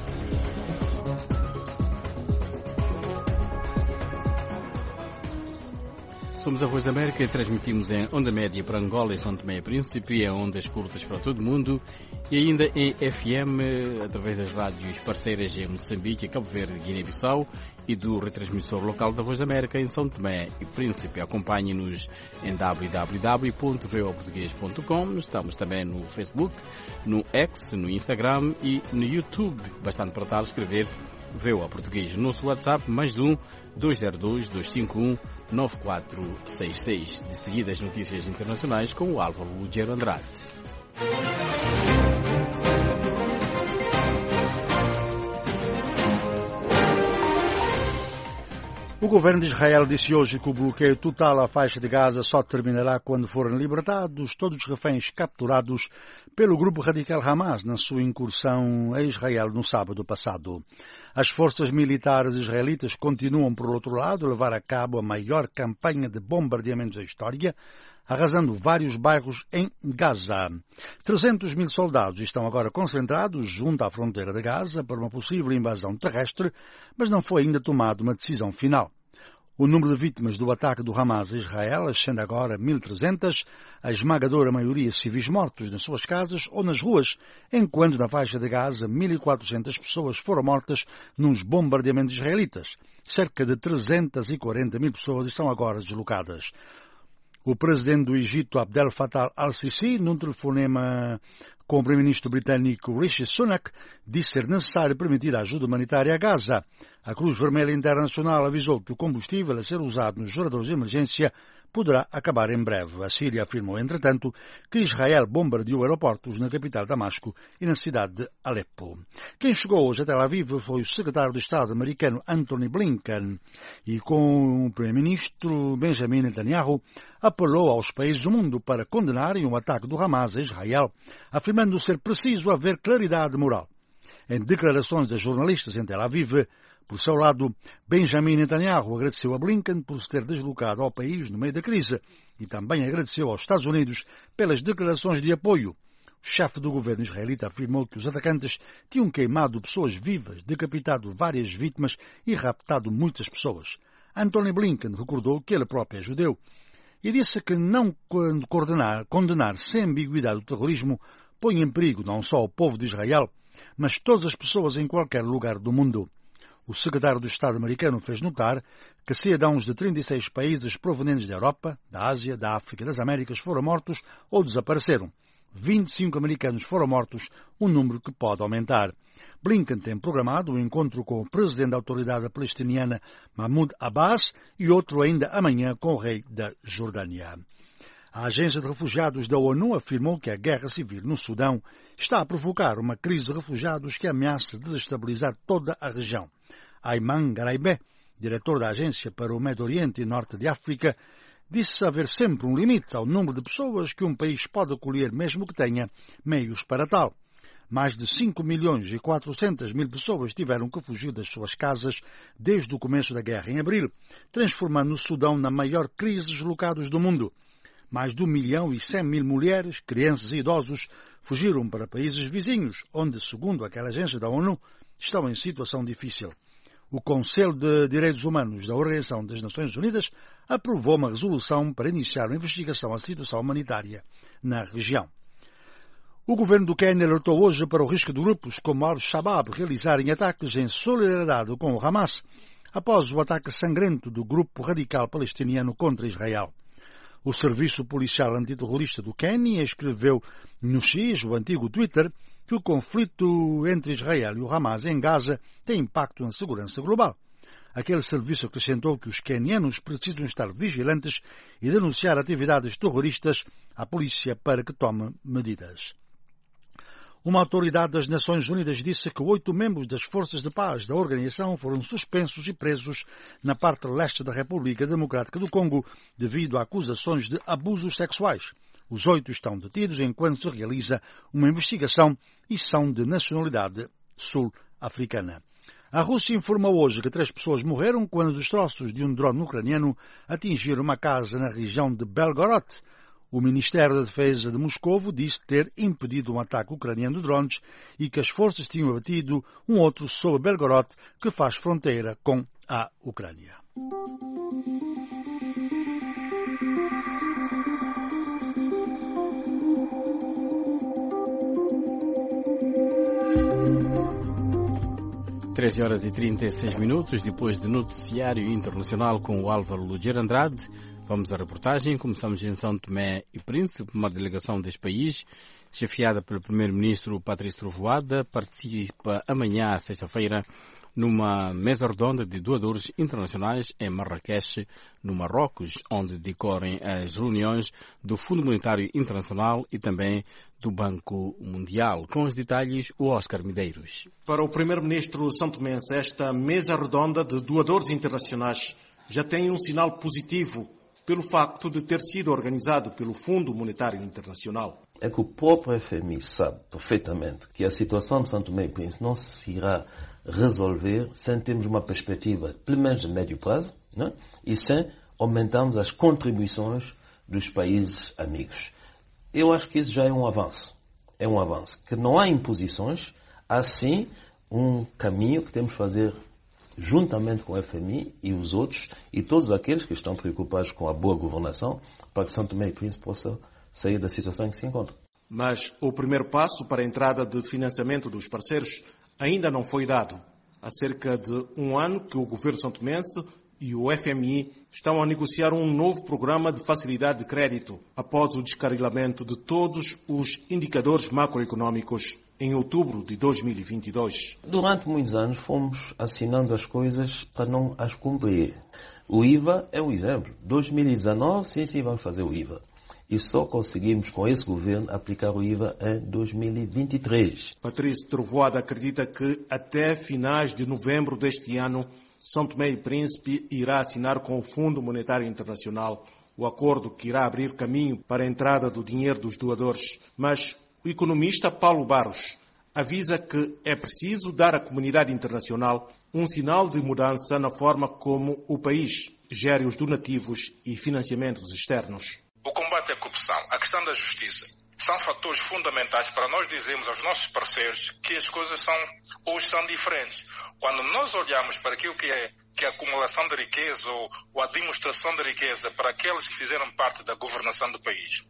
Somos a Voz da América e transmitimos em onda média para Angola e São Tomé e Príncipe, em ondas curtas para todo o mundo e ainda em F M através das rádios parceiras em Moçambique, Cabo Verde, Guiné-Bissau e do retransmissor local da Voz da América em São Tomé e Príncipe. Acompanhe-nos em w w w ponto v o português ponto com. Estamos também no Facebook, no X, no Instagram e no YouTube. Bastante para tal escrever V O A Português. Nosso WhatsApp, mais um, dois zero dois, dois cinco um, nove quatro seis seis. De seguida, as notícias internacionais com o Álvaro Lugero Andrade. O governo de Israel disse hoje que o bloqueio total à faixa de Gaza só terminará quando forem libertados todos os reféns capturados pelo grupo radical Hamas na sua incursão a Israel no sábado passado. As forças militares israelitas continuam, por outro lado, a levar a cabo a maior campanha de bombardeamentos da história, arrasando vários bairros em Gaza. trezentos mil soldados estão agora concentrados junto à fronteira de Gaza para uma possível invasão terrestre, mas não foi ainda tomada uma decisão final. O número de vítimas do ataque do Hamas a Israel ascende agora a mil e trezentas, a esmagadora maioria civis mortos nas suas casas ou nas ruas, enquanto na faixa de Gaza mil e quatrocentas pessoas foram mortas nos bombardeamentos israelitas. Cerca de trezentas e quarenta mil pessoas estão agora deslocadas. O presidente do Egito, Abdel Fattah al-Sisi, num telefonema com o primeiro-ministro britânico Rishi Sunak, disse ser necessário permitir a ajuda humanitária a Gaza. A Cruz Vermelha Internacional avisou que o combustível a ser usado nos geradores de emergência poderá acabar em breve. A Síria afirmou, entretanto, que Israel bombardeou aeroportos na capital Damasco e na cidade de Alepo. Quem chegou hoje a Tel Aviv foi o secretário de Estado americano Antony Blinken e, com o primeiro-ministro Benjamin Netanyahu, apelou aos países do mundo para condenarem o ataque do Hamas a Israel, afirmando ser preciso haver claridade moral. Em declarações a jornalistas em Tel Aviv, por seu lado, Benjamin Netanyahu agradeceu a Blinken por se ter deslocado ao país no meio da crise e também agradeceu aos Estados Unidos pelas declarações de apoio. O chefe do governo israelita afirmou que os atacantes tinham queimado pessoas vivas, decapitado várias vítimas e raptado muitas pessoas. Antony Blinken recordou que ele próprio é judeu e disse que não condenar, condenar sem ambiguidade o terrorismo põe em perigo não só o povo de Israel, mas todas as pessoas em qualquer lugar do mundo. O secretário do Estado americano fez notar que cidadãos de trinta e seis países provenientes da Europa, da Ásia, da África e das Américas foram mortos ou desapareceram. vinte e cinco americanos foram mortos, um número que pode aumentar. Blinken tem programado um encontro com o presidente da autoridade palestiniana Mahmoud Abbas e outro ainda amanhã com o rei da Jordânia. A Agência de Refugiados da ONU afirmou que a guerra civil no Sudão está a provocar uma crise de refugiados que ameaça desestabilizar toda a região. Ayman Garaibé, diretor da Agência para o Médio Oriente e Norte de África, disse haver sempre um limite ao número de pessoas que um país pode acolher, mesmo que tenha meios para tal. Mais de cinco milhões e quatrocentas mil pessoas tiveram que fugir das suas casas desde o começo da guerra em abril, transformando o Sudão na maior crise de deslocados do mundo. Mais de um milhão e cem mil mulheres, crianças e idosos fugiram para países vizinhos, onde, segundo aquela agência da ONU, estão em situação difícil. O Conselho de Direitos Humanos da Organização das Nações Unidas aprovou uma resolução para iniciar uma investigação à situação humanitária na região. O governo do Quênia alertou hoje para o risco de grupos como Al-Shabaab realizarem ataques em solidariedade com o Hamas após o ataque sangrento do grupo radical palestiniano contra Israel. O Serviço Policial Antiterrorista do Quênia escreveu no X, o antigo Twitter, que o conflito entre Israel e o Hamas em Gaza tem impacto na segurança global. Aquele serviço acrescentou que os quenianos precisam estar vigilantes e denunciar atividades terroristas à polícia para que tome medidas. Uma autoridade das Nações Unidas disse que oito membros das forças de paz da organização foram suspensos e presos na parte leste da República Democrática do Congo devido a acusações de abusos sexuais. Os oito estão detidos enquanto se realiza uma investigação e são de nacionalidade sul-africana. A Rússia informou hoje que três pessoas morreram quando destroços de um drone ucraniano atingiram uma casa na região de Belgorod. O Ministério da Defesa de Moscovo disse ter impedido um ataque ucraniano de drones e que as forças tinham abatido um outro sobre Belgorod, que faz fronteira com a Ucrânia. treze horas e trinta e seis minutos, depois do noticiário internacional com o Álvaro Luger Andrade. Vamos à reportagem. Começamos em São Tomé e Príncipe. Uma delegação deste país, chefiada pelo primeiro-ministro Patrício Trovoada, participa amanhã, sexta-feira, numa mesa redonda de doadores internacionais em Marrakech, no Marrocos, onde decorrem as reuniões do Fundo Monetário Internacional e também do Banco Mundial. Com os detalhes, o Oscar Medeiros. Para o primeiro-ministro santomense, esta mesa redonda de doadores internacionais já tem um sinal positivo pelo facto de ter sido organizado pelo Fundo Monetário Internacional. É que o próprio F M I sabe perfeitamente que a situação de São Tomé e Príncipe não se irá resolver sem termos uma perspectiva, pelo menos de médio prazo, né? E sem aumentarmos as contribuições dos países amigos. Eu acho que isso já é um avanço. É um avanço. Que não há imposições, há sim um caminho que temos de fazer juntamente com o F M I e os outros, e todos aqueles que estão preocupados com a boa governação, para que São Tomé e Príncipe possa sair da situação em que se encontra. Mas o primeiro passo para a entrada de financiamento dos parceiros ainda não foi dado. Há cerca de um ano que o governo santomense e o F M I estão a negociar um novo programa de facilidade de crédito após o descarrilamento de todos os indicadores macroeconômicos em outubro de dois mil e vinte e dois. Durante muitos anos fomos assinando as coisas para não as cumprir. O I V A é um exemplo. dois mil e dezanove, sim, sim, vamos fazer o I V A. E só conseguimos, com esse governo, aplicar o I V A em dois mil e vinte e três. Patrício Trovoada acredita que até finais de novembro deste ano, São Tomé e Príncipe irá assinar com o Fundo Monetário Internacional o acordo que irá abrir caminho para a entrada do dinheiro dos doadores. Mas o economista Paulo Barros avisa que é preciso dar à comunidade internacional um sinal de mudança na forma como o país gere os donativos e financiamentos externos. O combate à corrupção, a questão da justiça, são fatores fundamentais para nós dizermos aos nossos parceiros que as coisas são, hoje são diferentes. Quando nós olhamos para aquilo que é, que é a acumulação de riqueza ou, ou a demonstração de riqueza para aqueles que fizeram parte da governação do país,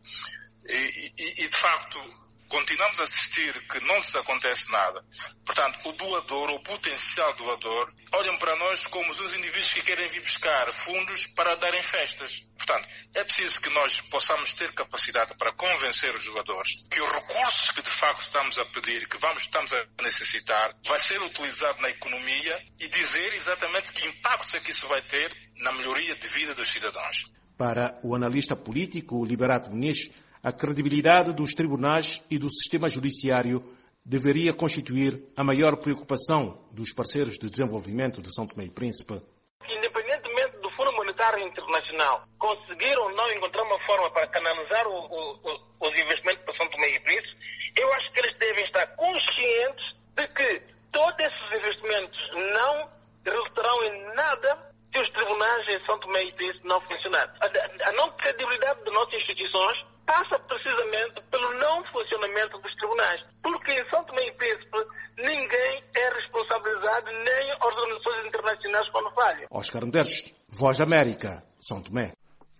e, e, e de facto continuamos a assistir que não lhes acontece nada. Portanto, o doador, o potencial doador, olham para nós como os indivíduos que querem vir buscar fundos para darem festas. Portanto, é preciso que nós possamos ter capacidade para convencer os doadores que os recursos que de facto estamos a pedir, que vamos, estamos a necessitar, vai ser utilizado na economia e dizer exatamente que impactos é que isso vai ter na melhoria de vida dos cidadãos. Para o analista político Liberato Muniz, a credibilidade dos tribunais e do sistema judiciário deveria constituir a maior preocupação dos parceiros de desenvolvimento de São Tomé e Príncipe. Independentemente do Fundo Monetário Internacional conseguir ou não encontrar uma forma para canalizar o, o, os investimentos para São Tomé e Príncipe, eu acho que eles devem estar conscientes de que todos esses investimentos não resultarão em nada se os tribunais em São Tomé e Príncipe não funcionarem. A, a não credibilidade das nossas instituições passa precisamente pelo não funcionamento dos tribunais. Porque em São Tomé e Príncipe ninguém é responsabilizado, nem organizações internacionais quando falham. Oscar Medeiros, Voz da América, São Tomé.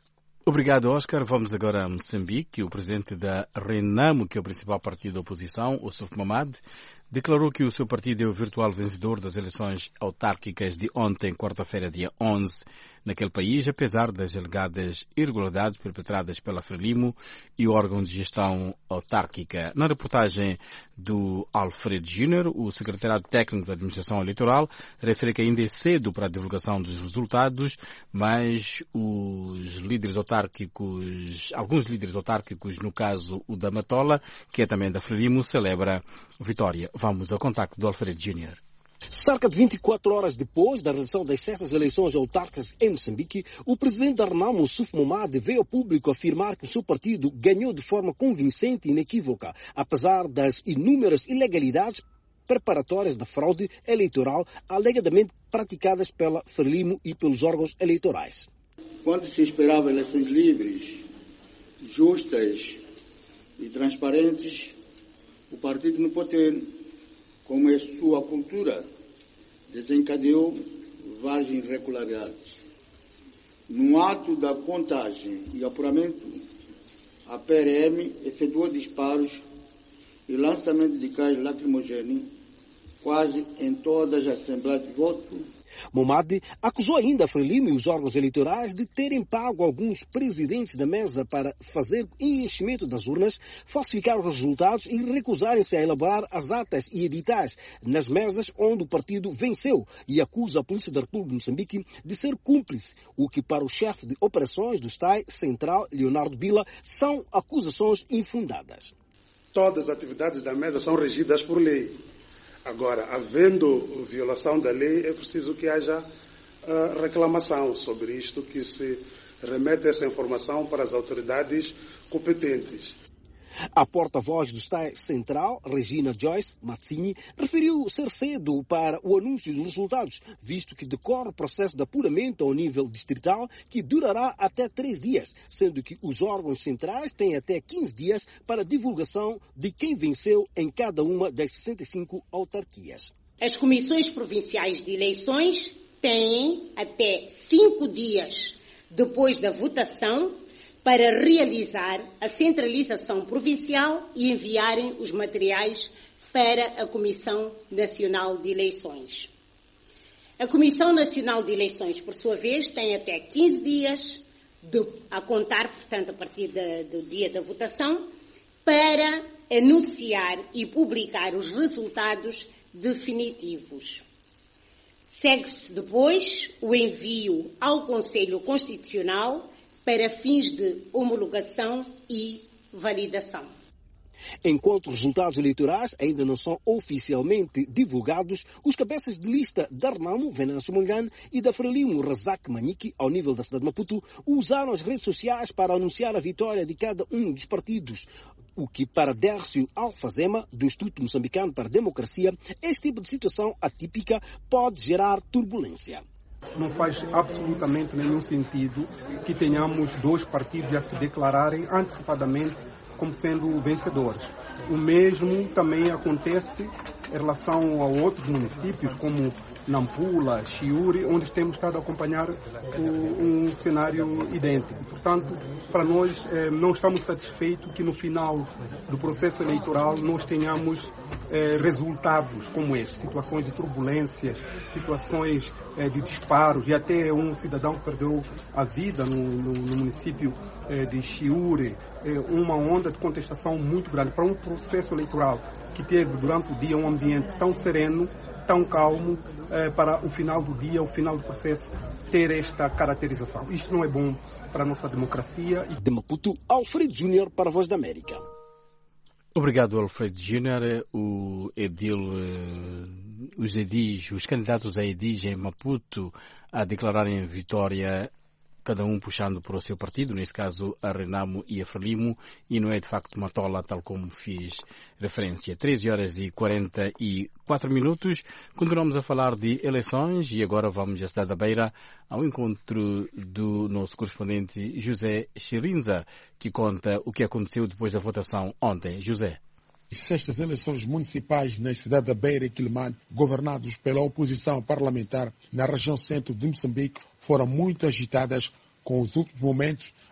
Obrigado, Oscar. Vamos agora a Moçambique. O presidente da Renamo, que é o principal partido da oposição, Oussouf Mamad, declarou que o seu partido é o virtual vencedor das eleições autárquicas de ontem, quarta-feira, dia onze, naquele país, apesar das alegadas irregularidades perpetradas pela Frelimo e o órgão de gestão autárquica. Na reportagem do Alfred Júnior, o secretariado técnico da administração eleitoral refere que ainda é cedo para a divulgação dos resultados, mas os líderes autárquicos, alguns líderes autárquicos, no caso o da Matola, que é também da Frelimo, celebra vitória. Vamos ao contacto do Alfred Júnior. Cerca de vinte e quatro horas depois da realização das sextas eleições autárquicas em Moçambique, o presidente da Renamo, Oussouf Mamad, veio ao público afirmar que o seu partido ganhou de forma convincente e inequívoca, apesar das inúmeras ilegalidades preparatórias da fraude eleitoral alegadamente praticadas pela Frelimo e pelos órgãos eleitorais. Quando se esperava eleições livres, justas e transparentes, o partido não pode ter, como é sua cultura, desencadeou várias irregularidades. No ato da contagem e apuramento, a P R M efetuou disparos e lançamento de gás lacrimogêneo quase em todas as assembleias de voto. Mamad acusou ainda a Frelimo e os órgãos eleitorais de terem pago alguns presidentes da mesa para fazer enchimento das urnas, falsificar os resultados e recusarem-se a elaborar as atas e editais nas mesas onde o partido venceu, e acusa a Polícia da República de Moçambique de ser cúmplice, o que para o chefe de operações do S T A I Central, Leonardo Bila, são acusações infundadas. Todas as atividades da mesa são regidas por lei. Agora, havendo violação da lei, é preciso que haja uh, reclamação sobre isto, que se remete essa informação para as autoridades competentes. A porta-voz do S T A I Central, Regina Joyce Mazzini, referiu ser cedo para o anúncio dos resultados, visto que decorre o processo de apuramento ao nível distrital, que durará até três dias, sendo que os órgãos centrais têm até quinze dias para a divulgação de quem venceu em cada uma das sessenta e cinco autarquias. As comissões provinciais de eleições têm até cinco dias depois da votação para realizar a centralização provincial e enviarem os materiais para a Comissão Nacional de Eleições. A Comissão Nacional de Eleições, por sua vez, tem até quinze dias de, a contar, portanto, a partir de, do dia da votação, para anunciar e publicar os resultados definitivos. Segue-se depois o envio ao Conselho Constitucional para fins de homologação e validação. Enquanto os resultados eleitorais ainda não são oficialmente divulgados, os cabeças de lista da Renamo, Venâncio Mondlane, e da Frelimo, Razak Maniki, ao nível da cidade de Maputo, usaram as redes sociais para anunciar a vitória de cada um dos partidos. O que, para Dércio Alfazema, do Instituto Moçambicano para a Democracia, este tipo de situação atípica pode gerar turbulência. Não faz absolutamente nenhum sentido que tenhamos dois partidos a se declararem antecipadamente como sendo vencedores. O mesmo também acontece em relação a outros municípios, como Nampula, Chiuri, onde temos estado a acompanhar o, um cenário idêntico. Portanto, para nós, eh, não estamos satisfeitos que no final do processo eleitoral nós tenhamos eh, resultados como estes, situações de turbulências, situações eh, de disparos, e até um cidadão que perdeu a vida no, no, no município eh, de Chiuri, eh, uma onda de contestação muito grande para um processo eleitoral que teve durante o dia um ambiente tão sereno, tão calmo, eh, para o final do dia, o final do processo, ter esta caracterização. Isto não é bom para a nossa democracia. De Maputo, Alfred Júnior para a Voz da América. Obrigado, Alfred Júnior. O edil, os edis, os candidatos a edis em Maputo a declararem vitória, cada um puxando para o seu partido, neste caso a Renamo e a Frelimo, e não é de facto Matola, tal como fiz referência. treze horas e quarenta e quatro minutos, continuamos a falar de eleições e agora vamos à cidade da Beira ao encontro do nosso correspondente José Chirinza, que conta o que aconteceu depois da votação ontem. José. As sextas eleições municipais na cidade da Beira e Quelimane, governados pela oposição parlamentar na região centro de Moçambique, foram muito agitadas, com os últimos momentos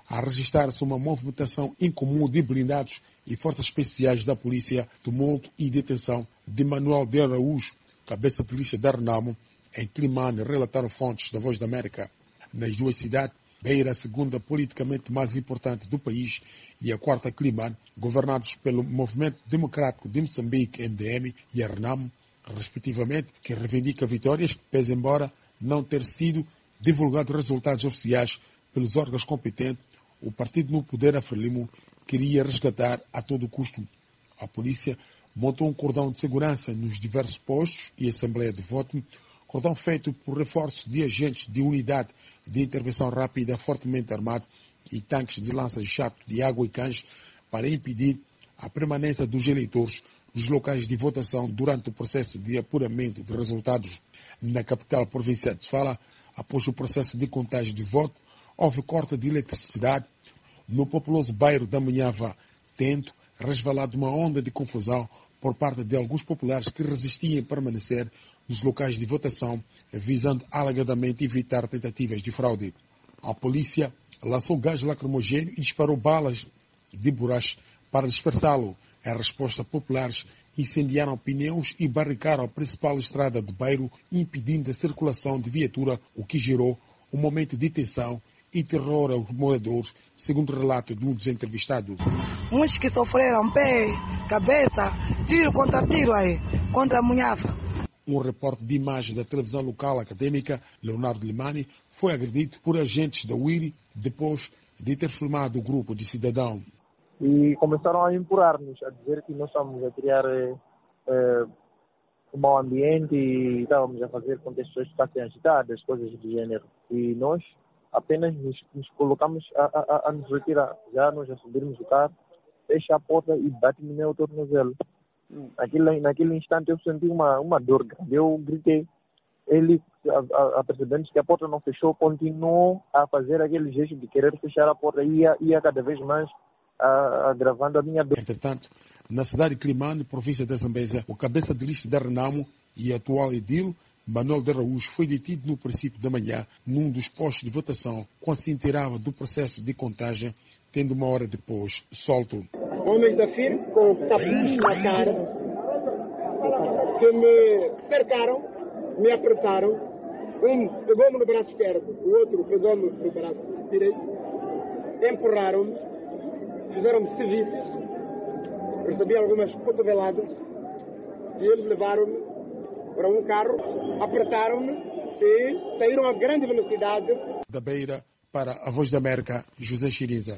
a registrar-se uma movimentação incomum de blindados e forças especiais da polícia, tumulto e detenção de Manuel de Araújo, cabeça de lista da Renamo, em Climane, relataram fontes da Voz da América. Nas duas cidades, Beira, a segunda politicamente mais importante do país, e a quarta, Climane, governados pelo Movimento Democrático de Moçambique, M D M, e a Renamo, respectivamente, que reivindica vitórias, pese embora não ter sido divulgados resultados oficiais pelos órgãos competentes. O partido no poder, a Frelimo, queria resgatar a todo custo. A polícia montou um cordão de segurança nos diversos postos e assembleia de voto, cordão feito por reforços de agentes de unidade de intervenção rápida fortemente armados e tanques de lança-jato de água e cães para impedir a permanência dos eleitores nos locais de votação durante o processo de apuramento de resultados. Na capital provincial de Sofala, após o processo de contagem de voto, houve corte de eletricidade. No populoso bairro da Munhava, tendo resvalado uma onda de confusão por parte de alguns populares que resistiam a permanecer nos locais de votação, visando alegadamente evitar tentativas de fraude. A polícia lançou gás lacrimogêneo e disparou balas de borracha para dispersá-lo. Em resposta, populares incendiaram pneus e barricaram a principal estrada do bairro, impedindo a circulação de viatura, o que gerou um momento de tensão e terror aos moradores, segundo o relato de um dos entrevistados. Uns que sofreram pé, cabeça, tiro contra tiro aí, contra a Munhava. Um repórter de imagem da televisão local acadêmica, Leonardo Limani, foi agredido por agentes da U I R I depois de ter filmado o grupo de cidadãos. E começaram a empurrar-nos, a dizer que nós estávamos a criar eh, um mau ambiente e estávamos a fazer com que as pessoas ficassem agitadas, coisas do gênero. E nós apenas nos, nos colocamos a, a, a nos retirar. Já nós já subimos o carro, fecha a porta e bate no meu tornozelo. Naquele, naquele instante eu senti uma, uma dor grande. Eu gritei. Ele, a, a percebendo que a porta não fechou, continuou a fazer aquele gesto de querer fechar a porta e ia, ia cada vez mais a, agravando a minha dor. Entretanto, na cidade de Climane, província da Zambésia, o cabeça de lista da Renamo e atual edil, Manuel de Araújo, foi detido no princípio da manhã num dos postos de votação, quando se inteirava do processo de contagem, tendo uma hora depois solto. Homens da F I R com tapuz na cara, que me cercaram, me apertaram, um pegou-me no braço esquerdo, o outro pegou-me no braço direito, empurraram-me, fizeram-me serviços, recebi algumas cotoveladas e eles levaram-me para um carro, apertaram-me e saíram a grande velocidade. Da Beira, para a Voz da América, José Chiriza.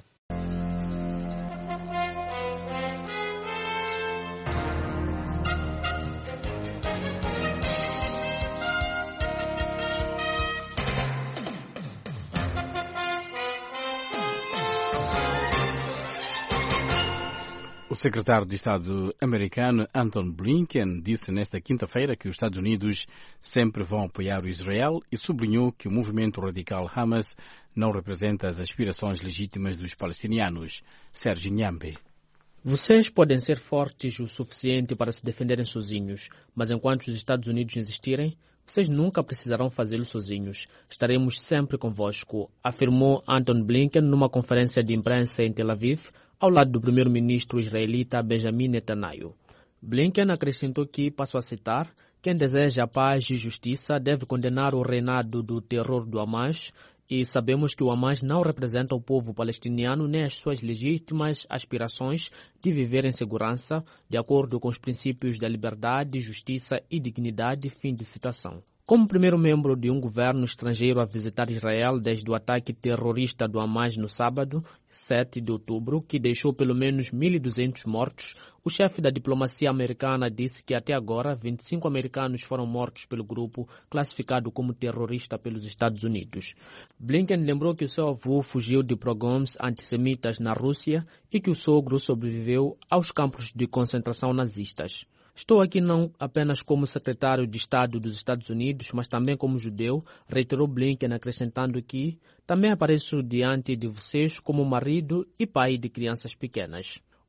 O secretário de Estado americano Anton Blinken disse nesta quinta-feira que os Estados Unidos sempre vão apoiar o Israel e sublinhou que o movimento radical Hamas não representa as aspirações legítimas dos palestinianos. Sérgio Nhambe. Vocês podem ser fortes o suficiente para se defenderem sozinhos, mas enquanto os Estados Unidos insistirem, vocês nunca precisarão fazê-lo sozinhos. Estaremos sempre convosco, afirmou Anton Blinken numa conferência de imprensa em Tel Aviv, ao lado do primeiro-ministro israelita Benjamin Netanyahu. Blinken acrescentou que, passo a citar, quem deseja paz e justiça deve condenar o reinado do terror do Hamas e sabemos que o Hamas não representa o povo palestiniano nem as suas legítimas aspirações de viver em segurança, de acordo com os princípios da liberdade, justiça e dignidade. Fim de citação. Como primeiro membro de um governo estrangeiro a visitar Israel desde o ataque terrorista do Hamas no sábado, sete de outubro, que deixou pelo menos mil e duzentos mortos, o chefe da diplomacia americana disse que até agora vinte e cinco americanos foram mortos pelo grupo classificado como terrorista pelos Estados Unidos. Blinken lembrou que o seu avô fugiu de pogroms antissemitas na Rússia e que o sogro sobreviveu aos campos de concentração nazistas. Estou aqui não apenas como secretário de Estado dos Estados Unidos, mas também como judeu, reiterou Blinken, acrescentando que também apareço diante de vocês como marido e pai de crianças pequenas.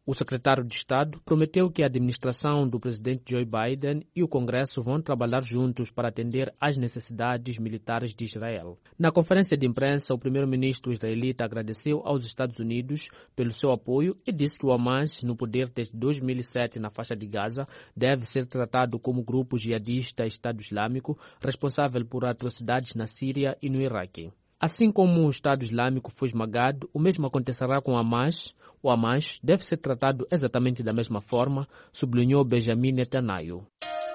O secretário de Estado prometeu que a administração do presidente Joe Biden e o Congresso vão trabalhar juntos para atender às necessidades militares de Israel. Na conferência de imprensa, o primeiro-ministro israelita agradeceu aos Estados Unidos pelo seu apoio e disse que o Hamas, no poder desde dois mil e sete na faixa de Gaza, deve ser tratado como grupo jihadista Estado Islâmico responsável por atrocidades na Síria e no Iraque. Assim como o Estado Islâmico foi esmagado, o mesmo acontecerá com o Hamas. O Hamas deve ser tratado exatamente da mesma forma, sublinhou Benjamin Netanyahu.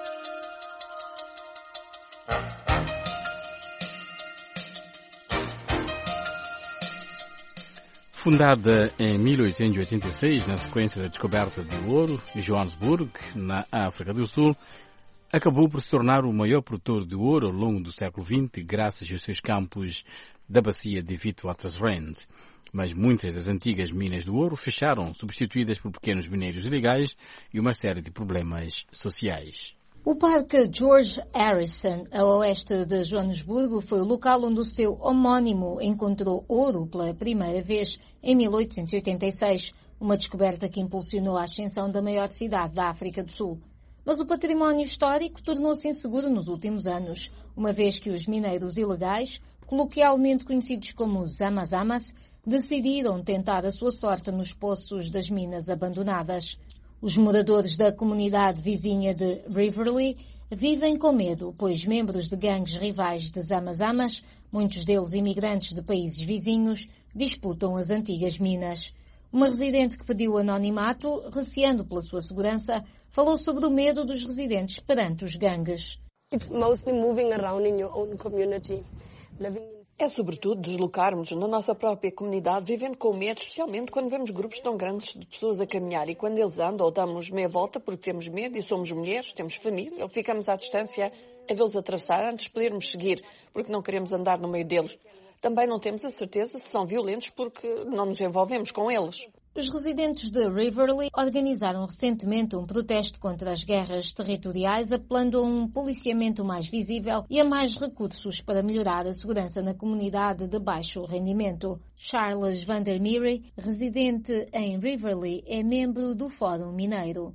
Fundada em mil oitocentos e oitenta e seis, na sequência da descoberta de ouro, Johannesburg, na África do Sul, acabou por se tornar o maior produtor de ouro ao longo do século vinte, graças aos seus campos da bacia de Witwatersrand. Mas muitas das antigas minas de ouro fecharam, substituídas por pequenos mineiros ilegais e uma série de problemas sociais. O Parque George Harrison, a oeste de Joanesburgo, foi o local onde o seu homónimo encontrou ouro pela primeira vez em mil oitocentos e oitenta e seis, uma descoberta que impulsionou a ascensão da maior cidade da África do Sul. Mas o património histórico tornou-se inseguro nos últimos anos, uma vez que os mineiros ilegais, coloquialmente conhecidos como zama-zamas, decidiram tentar a sua sorte nos poços das minas abandonadas. Os moradores da comunidade vizinha de Riverlea vivem com medo, pois membros de gangues rivais de zama-zamas, muitos deles imigrantes de países vizinhos, disputam as antigas minas. Uma residente que pediu anonimato, receando pela sua segurança, falou sobre o medo dos residentes perante os gangues. It's mostly moving around in your own community, living in... É sobretudo deslocarmos na nossa própria comunidade, vivendo com medo, especialmente quando vemos grupos tão grandes de pessoas a caminhar e quando eles andam ou damos meia volta porque temos medo e somos mulheres, temos família, ou ficamos à distância a vê-los atravessar antes de podermos seguir, porque não queremos andar no meio deles. Também não temos a certeza se são violentos porque não nos envolvemos com eles. Os residentes de Riverlea organizaram recentemente um protesto contra as guerras territoriais, apelando a um policiamento mais visível e a mais recursos para melhorar a segurança na comunidade de baixo rendimento. Charles Van der Mere, residente em Riverlea, é membro do Fórum Mineiro.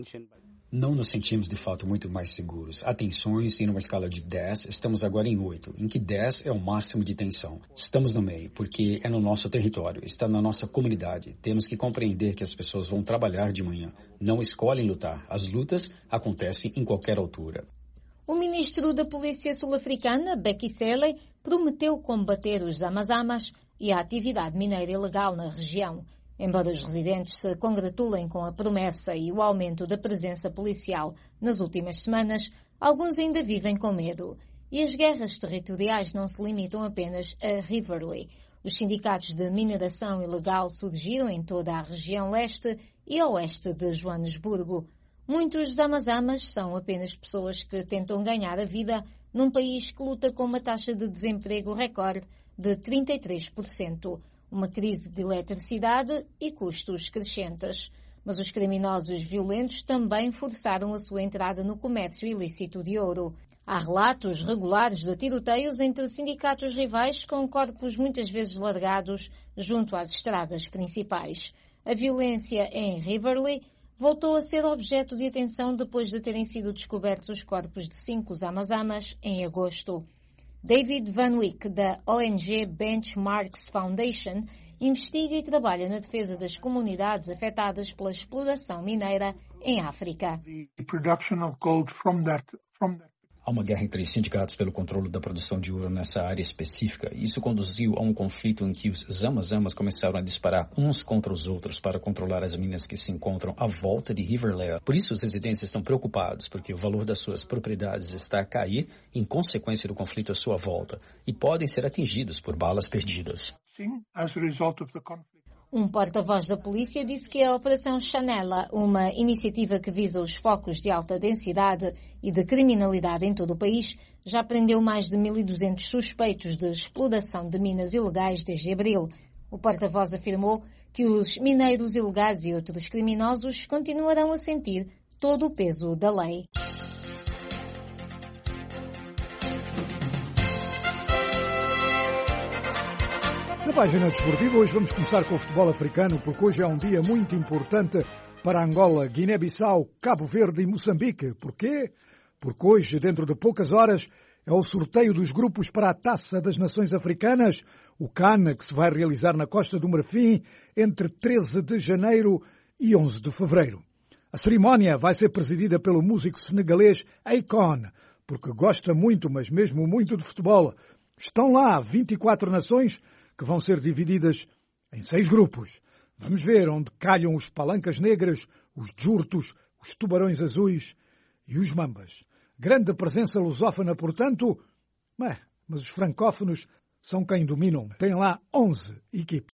Não nos sentimos de fato muito mais seguros. Há tensões e numa escala de dez, estamos agora em oito, em que dez é o máximo de tensão. Estamos no meio, porque é no nosso território, está na nossa comunidade. Temos que compreender que as pessoas vão trabalhar de manhã, não escolhem lutar. As lutas acontecem em qualquer altura. O ministro da Polícia Sul-Africana, Becky Cele, prometeu combater os zama-zamas e a atividade mineira ilegal na região. Embora os residentes se congratulem com a promessa e o aumento da presença policial nas últimas semanas, alguns ainda vivem com medo. E as guerras territoriais não se limitam apenas a Riverlea. Os sindicatos de mineração ilegal surgiram em toda a região leste e oeste de Joanesburgo. Muitos zama-zamas são apenas pessoas que tentam ganhar a vida num país que luta com uma taxa de desemprego recorde de trinta e três por cento. Uma crise de eletricidade e custos crescentes. Mas os criminosos violentos também forçaram a sua entrada no comércio ilícito de ouro. Há relatos regulares de tiroteios entre sindicatos rivais com corpos muitas vezes largados junto às estradas principais. A violência em Riverlea voltou a ser objeto de atenção depois de terem sido descobertos os corpos de cinco zama-zamas em agosto. David Van Wyk, da O N G Benchmarks Foundation, investiga e trabalha na defesa das comunidades afetadas pela exploração mineira em África. Há uma guerra entre sindicatos pelo controle da produção de ouro nessa área específica. Isso conduziu a um conflito em que os zama-zamas começaram a disparar uns contra os outros para controlar as minas que se encontram à volta de Riverlea. Por isso, os residentes estão preocupados, porque o valor das suas propriedades está a cair em consequência do conflito à sua volta e podem ser atingidos por balas perdidas. Um porta-voz da polícia disse que a Operação Chanela, uma iniciativa que visa os focos de alta densidade e de criminalidade em todo o país, já prendeu mais de mil e duzentos suspeitos de exploração de minas ilegais desde abril. O porta-voz afirmou que os mineiros ilegais e outros criminosos continuarão a sentir todo o peso da lei. No página desportiva, hoje vamos começar com o futebol africano, porque hoje é um dia muito importante para Angola, Guiné-Bissau, Cabo Verde e Moçambique. Porquê? Porque hoje, dentro de poucas horas, é o sorteio dos grupos para a Taça das Nações Africanas, o CAN, que se vai realizar na Costa do Marfim entre treze de janeiro e onze de fevereiro. A cerimónia vai ser presidida pelo músico senegalês Akon, porque gosta muito, mas mesmo muito de futebol. Estão lá vinte e quatro nações que vão ser divididas em seis grupos. Vamos ver onde calham os palancas negras, os jurtos, os tubarões azuis e os mambas. Grande presença lusófona, portanto, mas, mas os francófonos são quem dominam. Tem lá onze equipes.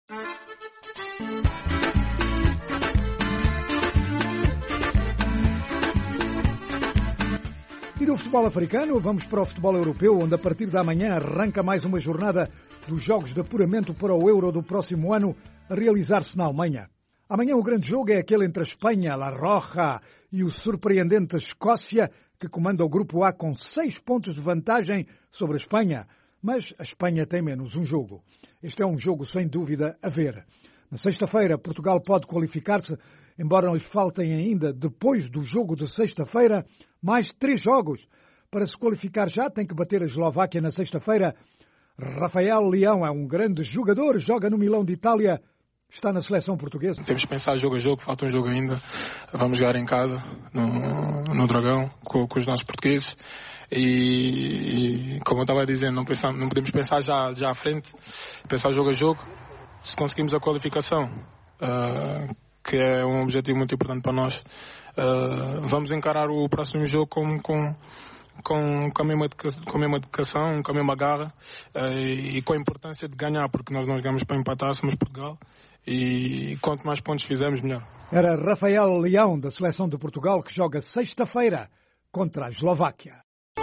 E do futebol africano, vamos para o futebol europeu, onde a partir da manhã arranca mais uma jornada dos jogos de apuramento para o Euro do próximo ano, a realizar-se na Alemanha. Amanhã o grande jogo é aquele entre a Espanha, La Roja, e o surpreendente Escócia, que comanda o grupo A com seis pontos de vantagem sobre a Espanha. Mas a Espanha tem menos um jogo. Este é um jogo sem dúvida a ver. Na sexta-feira, Portugal pode qualificar-se, embora não lhe faltem ainda, depois do jogo de sexta-feira, mais três jogos. Para se qualificar já, tem que bater a Eslováquia na sexta-feira. Rafael Leão é um grande jogador, joga no Milão de Itália, está na seleção portuguesa. Temos que pensar jogo a jogo, falta um jogo ainda. Vamos jogar em casa, no, no Dragão, com, com os nossos portugueses. E, e como eu estava dizendo, não, pensamos, não podemos pensar já, já à frente, pensar jogo a jogo. Se conseguimos a qualificação, uh, que é um objetivo muito importante para nós, uh, vamos encarar o próximo jogo com, com, com, com, a, mesma educação, com a mesma educação, com a mesma garra, uh, e, e com a importância de ganhar, porque nós não jogamos para empatar, somos Portugal, e quanto mais pontos fizermos, melhor. Era Rafael Leão, da seleção de Portugal, que joga sexta-feira contra a Eslováquia.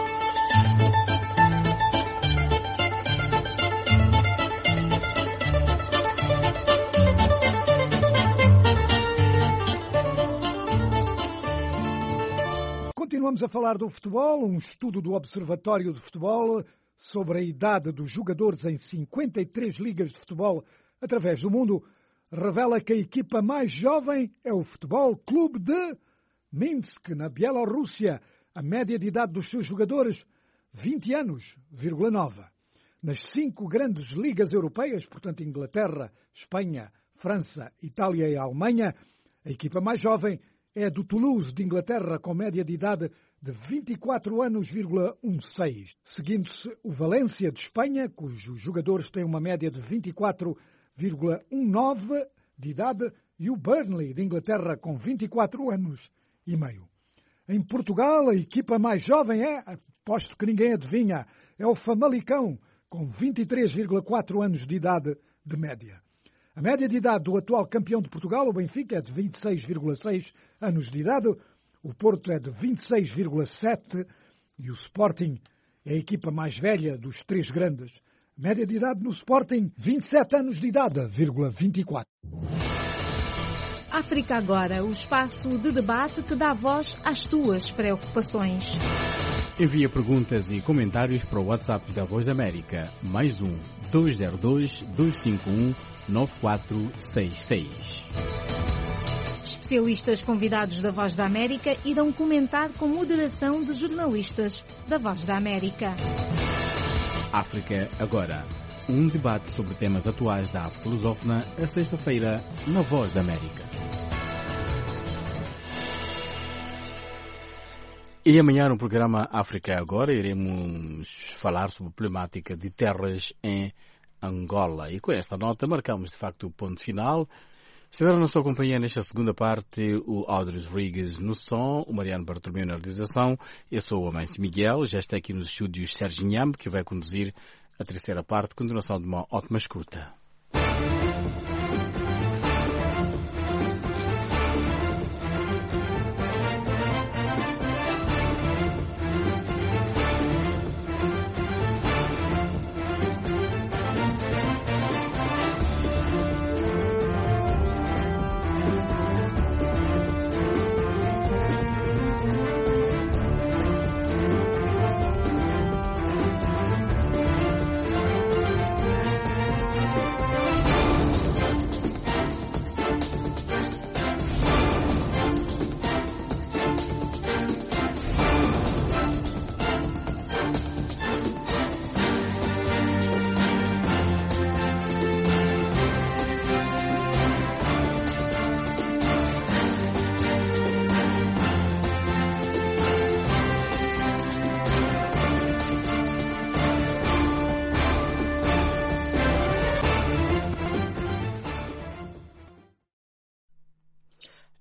Continuamos a falar do futebol. Um estudo do Observatório de Futebol sobre a idade dos jogadores em cinquenta e três ligas de futebol através do mundo revela que a equipa mais jovem é o Futebol Clube de Minsk, na Bielorrússia. A média de idade dos seus jogadores, vinte anos, vírgula nove. Nas cinco grandes ligas europeias, portanto Inglaterra, Espanha, França, Itália e Alemanha, a equipa mais jovem é a do Toulouse, de Inglaterra, com média de idade de vinte e quatro anos, vírgula dezesseis. Seguindo-se o Valência, de Espanha, cujos jogadores têm uma média de vinte e quatro vírgula dezenove de idade, e o Burnley, de Inglaterra, com vinte e quatro anos e meio. Em Portugal, a equipa mais jovem é, aposto que ninguém adivinha, é o Famalicão, com vinte e três vírgula quatro anos de idade de média. A média de idade do atual campeão de Portugal, o Benfica, é de vinte e seis vírgula seis anos de idade, o Porto é de vinte e seis vírgula sete e o Sporting é a equipa mais velha dos três grandes. A média de idade no Sporting, vinte e sete anos de idade, vírgula vinte e quatro. África Agora, o espaço de debate que dá voz às tuas preocupações. Envia perguntas e comentários para o WhatsApp da Voz da América, mais um, dois zero dois, dois cinco um, nove quatro seis seis. Especialistas convidados da Voz da América irão comentar com moderação de jornalistas da Voz da América. África Agora, um debate sobre temas atuais da África lusófona, a sexta-feira, na Voz da América. E amanhã no programa África Agora iremos falar sobre a problemática de terras em Angola. E com esta nota marcamos de facto o ponto final. Estiveram na sua companhia nesta segunda parte o Audrey Rodrigues no som, o Mariano Bartolomeu na realização. Eu sou o Amâncio Miguel, já está aqui nos estúdios Sérgio Nham, que vai conduzir a terceira parte, continuação de uma ótima escuta.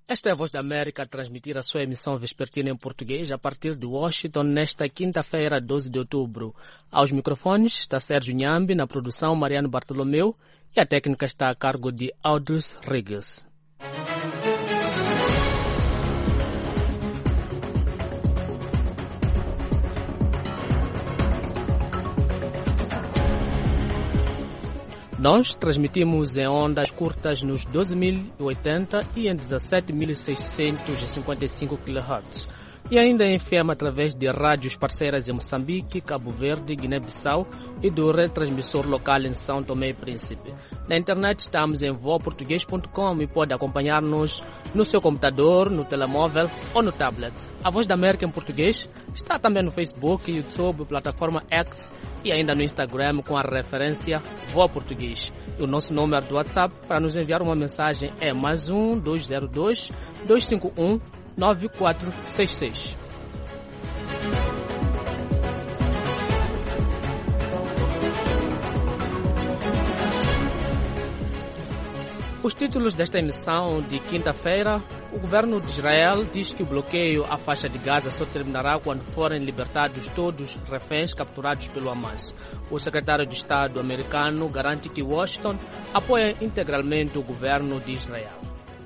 Esta é a Voz da América a transmitir a sua emissão vespertina em português a partir de Washington nesta quinta-feira, doze de outubro. Aos microfones está Sérgio Nhambi, na produção Mariano Bartolomeu e a técnica está a cargo de Aldous Riggs. Nós transmitimos em ondas curtas nos doze mil e oitenta e em dezassete mil seiscentos e cinquenta e cinco quilohertz. E ainda em F M através de rádios parceiras em Moçambique, Cabo Verde, Guiné-Bissau e do retransmissor local em São Tomé e Príncipe. Na internet estamos em voa português ponto com e pode acompanhar-nos no seu computador, no telemóvel ou no tablet. A Voz da América em português está também no Facebook, YouTube, plataforma X e ainda no Instagram com a referência Voa Português. E o nosso número do WhatsApp para nos enviar uma mensagem é mais um dois zero dois, dois cinco um, nove quatro seis seis. Os títulos desta emissão de quinta-feira: o governo de Israel diz que o bloqueio à faixa de Gaza só terminará quando forem libertados todos os reféns capturados pelo Hamas. O secretário de Estado americano garante que Washington apoia integralmente o governo de Israel.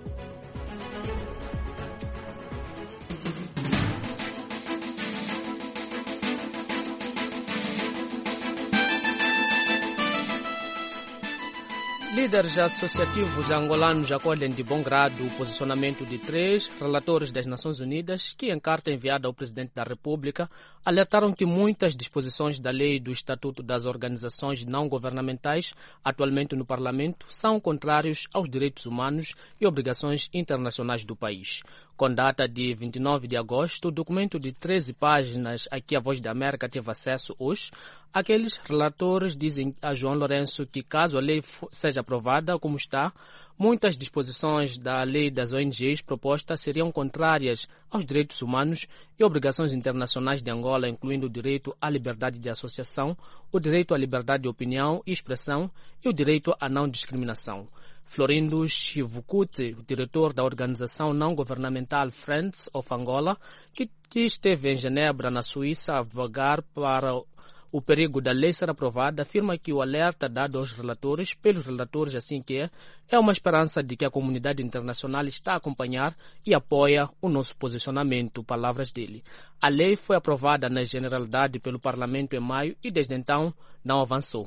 Líderes associativos angolanos acolhem de bom grado o posicionamento de três relatores das Nações Unidas que, em carta enviada ao Presidente da República, alertaram que muitas disposições da lei do Estatuto das Organizações Não-Governamentais, atualmente no Parlamento, são contrários aos direitos humanos e obrigações internacionais do país. Com data de vinte e nove de agosto, o documento de treze páginas a que a Voz da América teve acesso hoje, aqueles relatores dizem a João Lourenço que, caso a lei seja aprovada como está, muitas disposições da lei das O N Gs propostas seriam contrárias aos direitos humanos e obrigações internacionais de Angola, incluindo o direito à liberdade de associação, o direito à liberdade de opinião e expressão e o direito à não discriminação. Florindo Chivukute, o diretor da organização não-governamental Friends of Angola, que, que esteve em Genebra, na Suíça, a advogar para o perigo da lei ser aprovada, afirma que o alerta dado aos relatores, pelos relatores assim que é, é uma esperança de que a comunidade internacional está a acompanhar e apoia o nosso posicionamento, palavras dele. A lei foi aprovada na generalidade pelo Parlamento em maio e desde então não avançou.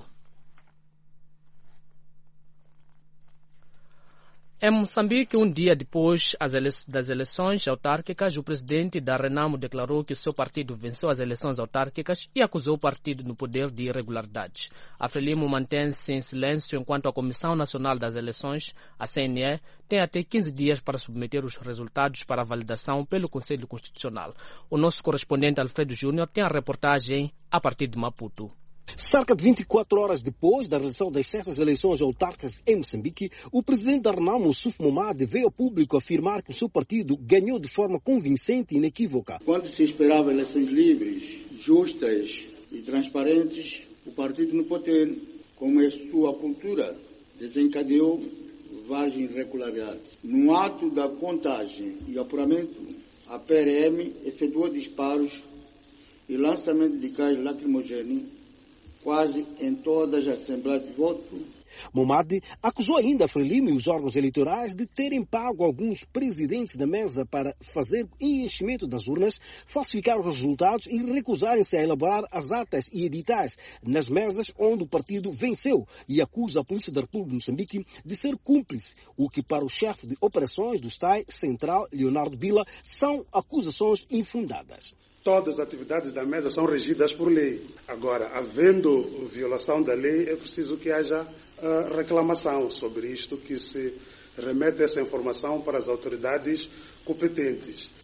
Em Moçambique, um dia depois das eleições autárquicas, o presidente da Renamo declarou que o seu partido venceu as eleições autárquicas e acusou o partido no poder de irregularidades. A Frelimo mantém-se em silêncio enquanto a Comissão Nacional das Eleições, a C N E, tem até quinze dias para submeter os resultados para validação pelo Conselho Constitucional. O nosso correspondente Alfredo Júnior tem a reportagem a partir de Maputo. Cerca de vinte e quatro horas depois da realização das sextas eleições autárquicas em Moçambique, o presidente da Renamo, Suf Momad, veio ao público afirmar que o seu partido ganhou de forma convincente e inequívoca. Quando se esperava eleições livres, justas e transparentes, o partido no poder, como é sua cultura, desencadeou várias irregularidades. No ato da contagem e apuramento, a P R M efetuou disparos e lançamento de gás lacrimogêneo quase em todas as assembleias de voto. Momad acusou ainda a Frelimo e os órgãos eleitorais de terem pago alguns presidentes da mesa para fazer enchimento das urnas, falsificar os resultados e recusarem-se a elaborar as atas e editais nas mesas onde o partido venceu, e acusa a Polícia da República de Moçambique de ser cúmplice, o que para o chefe de operações do S T A I Central, Leonardo Bila, são acusações infundadas. Todas as atividades da mesa são regidas por lei. Agora, havendo violação da lei, é preciso que haja uh, reclamação sobre isto, que se remete essa informação para as autoridades competentes.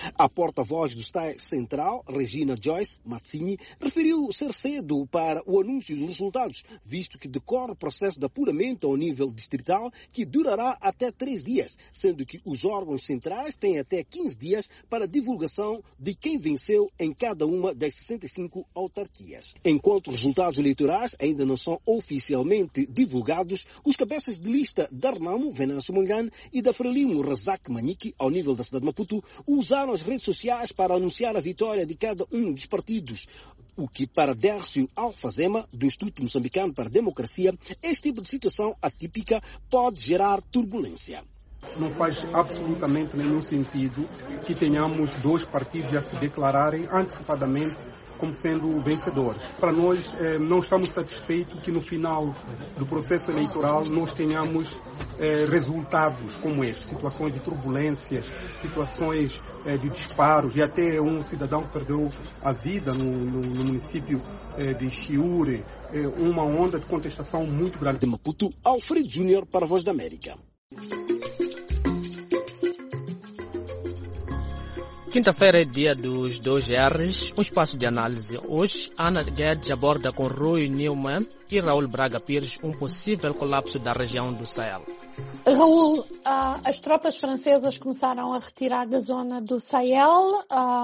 A porta-voz do S T A E Central, Regina Joyce Mazzini, referiu ser cedo para o anúncio dos resultados, visto que decorre o processo de apuramento ao nível distrital, que durará até três dias, sendo que os órgãos centrais têm até quinze dias para divulgação de quem venceu em cada uma das sessenta e cinco autarquias. Enquanto os resultados eleitorais ainda não são oficialmente divulgados, os cabeças de lista da Renamo, Venâncio Mondlane, e da Frelimo, Razak Maniki, ao nível da cidade de Maputo, usaram as redes sociais para anunciar a vitória de cada um dos partidos. O que, para Dércio Alfazema, do Instituto Moçambicano para a Democracia, este tipo de situação atípica pode gerar turbulência. Não faz absolutamente nenhum sentido que tenhamos dois partidos a se declararem antecipadamente como sendo vencedores. Para nós, eh, não estamos satisfeitos que no final do processo eleitoral nós tenhamos eh, resultados como este, situações de turbulências, situações eh, de disparos, e até um cidadão que perdeu a vida no, no, no município eh, de Chiure, eh, uma onda de contestação muito grande. De Maputo, Alfredo Júnior para a Voz da América. Quinta-feira é dia dos dois R's, um espaço de análise. Hoje, Ana Guedes aborda com Rui Neumann e Raul Braga Pires um possível colapso da região do Sahel. Raul, as tropas francesas começaram a retirar da zona do Sahel.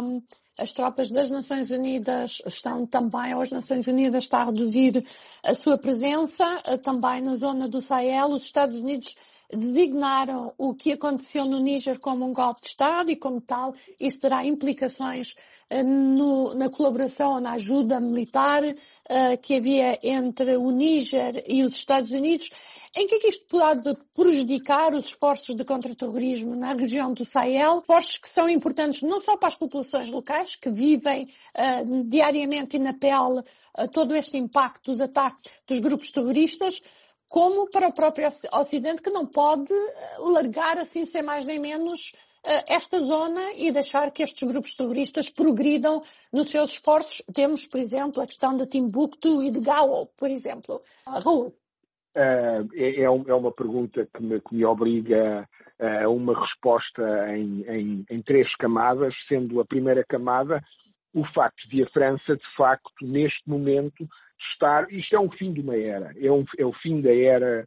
As tropas das Nações Unidas estão também, ou as Nações Unidas está a reduzir a sua presença também na zona do Sahel. Os Estados Unidos designaram o que aconteceu no Níger como um golpe de Estado e, como tal, isso terá implicações uh, no, na colaboração, na ajuda militar uh, que havia entre o Níger e os Estados Unidos. Em que é que isto pode prejudicar os esforços de contra-terrorismo na região do Sahel? Esforços que são importantes não só para as populações locais, que vivem uh, diariamente e na pele uh, todo este impacto dos ataques dos grupos terroristas, como para o próprio Ocidente, que não pode largar assim, sem mais nem menos, esta zona e deixar que estes grupos terroristas progridam nos seus esforços. Temos, por exemplo, a questão de Timbuktu e de Gao, por exemplo. Raul. Uh, é, é uma pergunta que me, que me obriga a uma resposta em, em, em três camadas, sendo a primeira camada o facto de a França, de facto, neste momento, estar... Isto é um fim de uma era. É, um, é o fim da era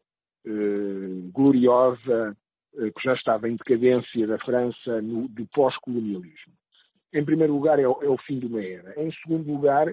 uh, gloriosa uh, que já estava em decadência da França no, do pós-colonialismo. Em primeiro lugar, é o, é o fim de uma era. Em segundo lugar,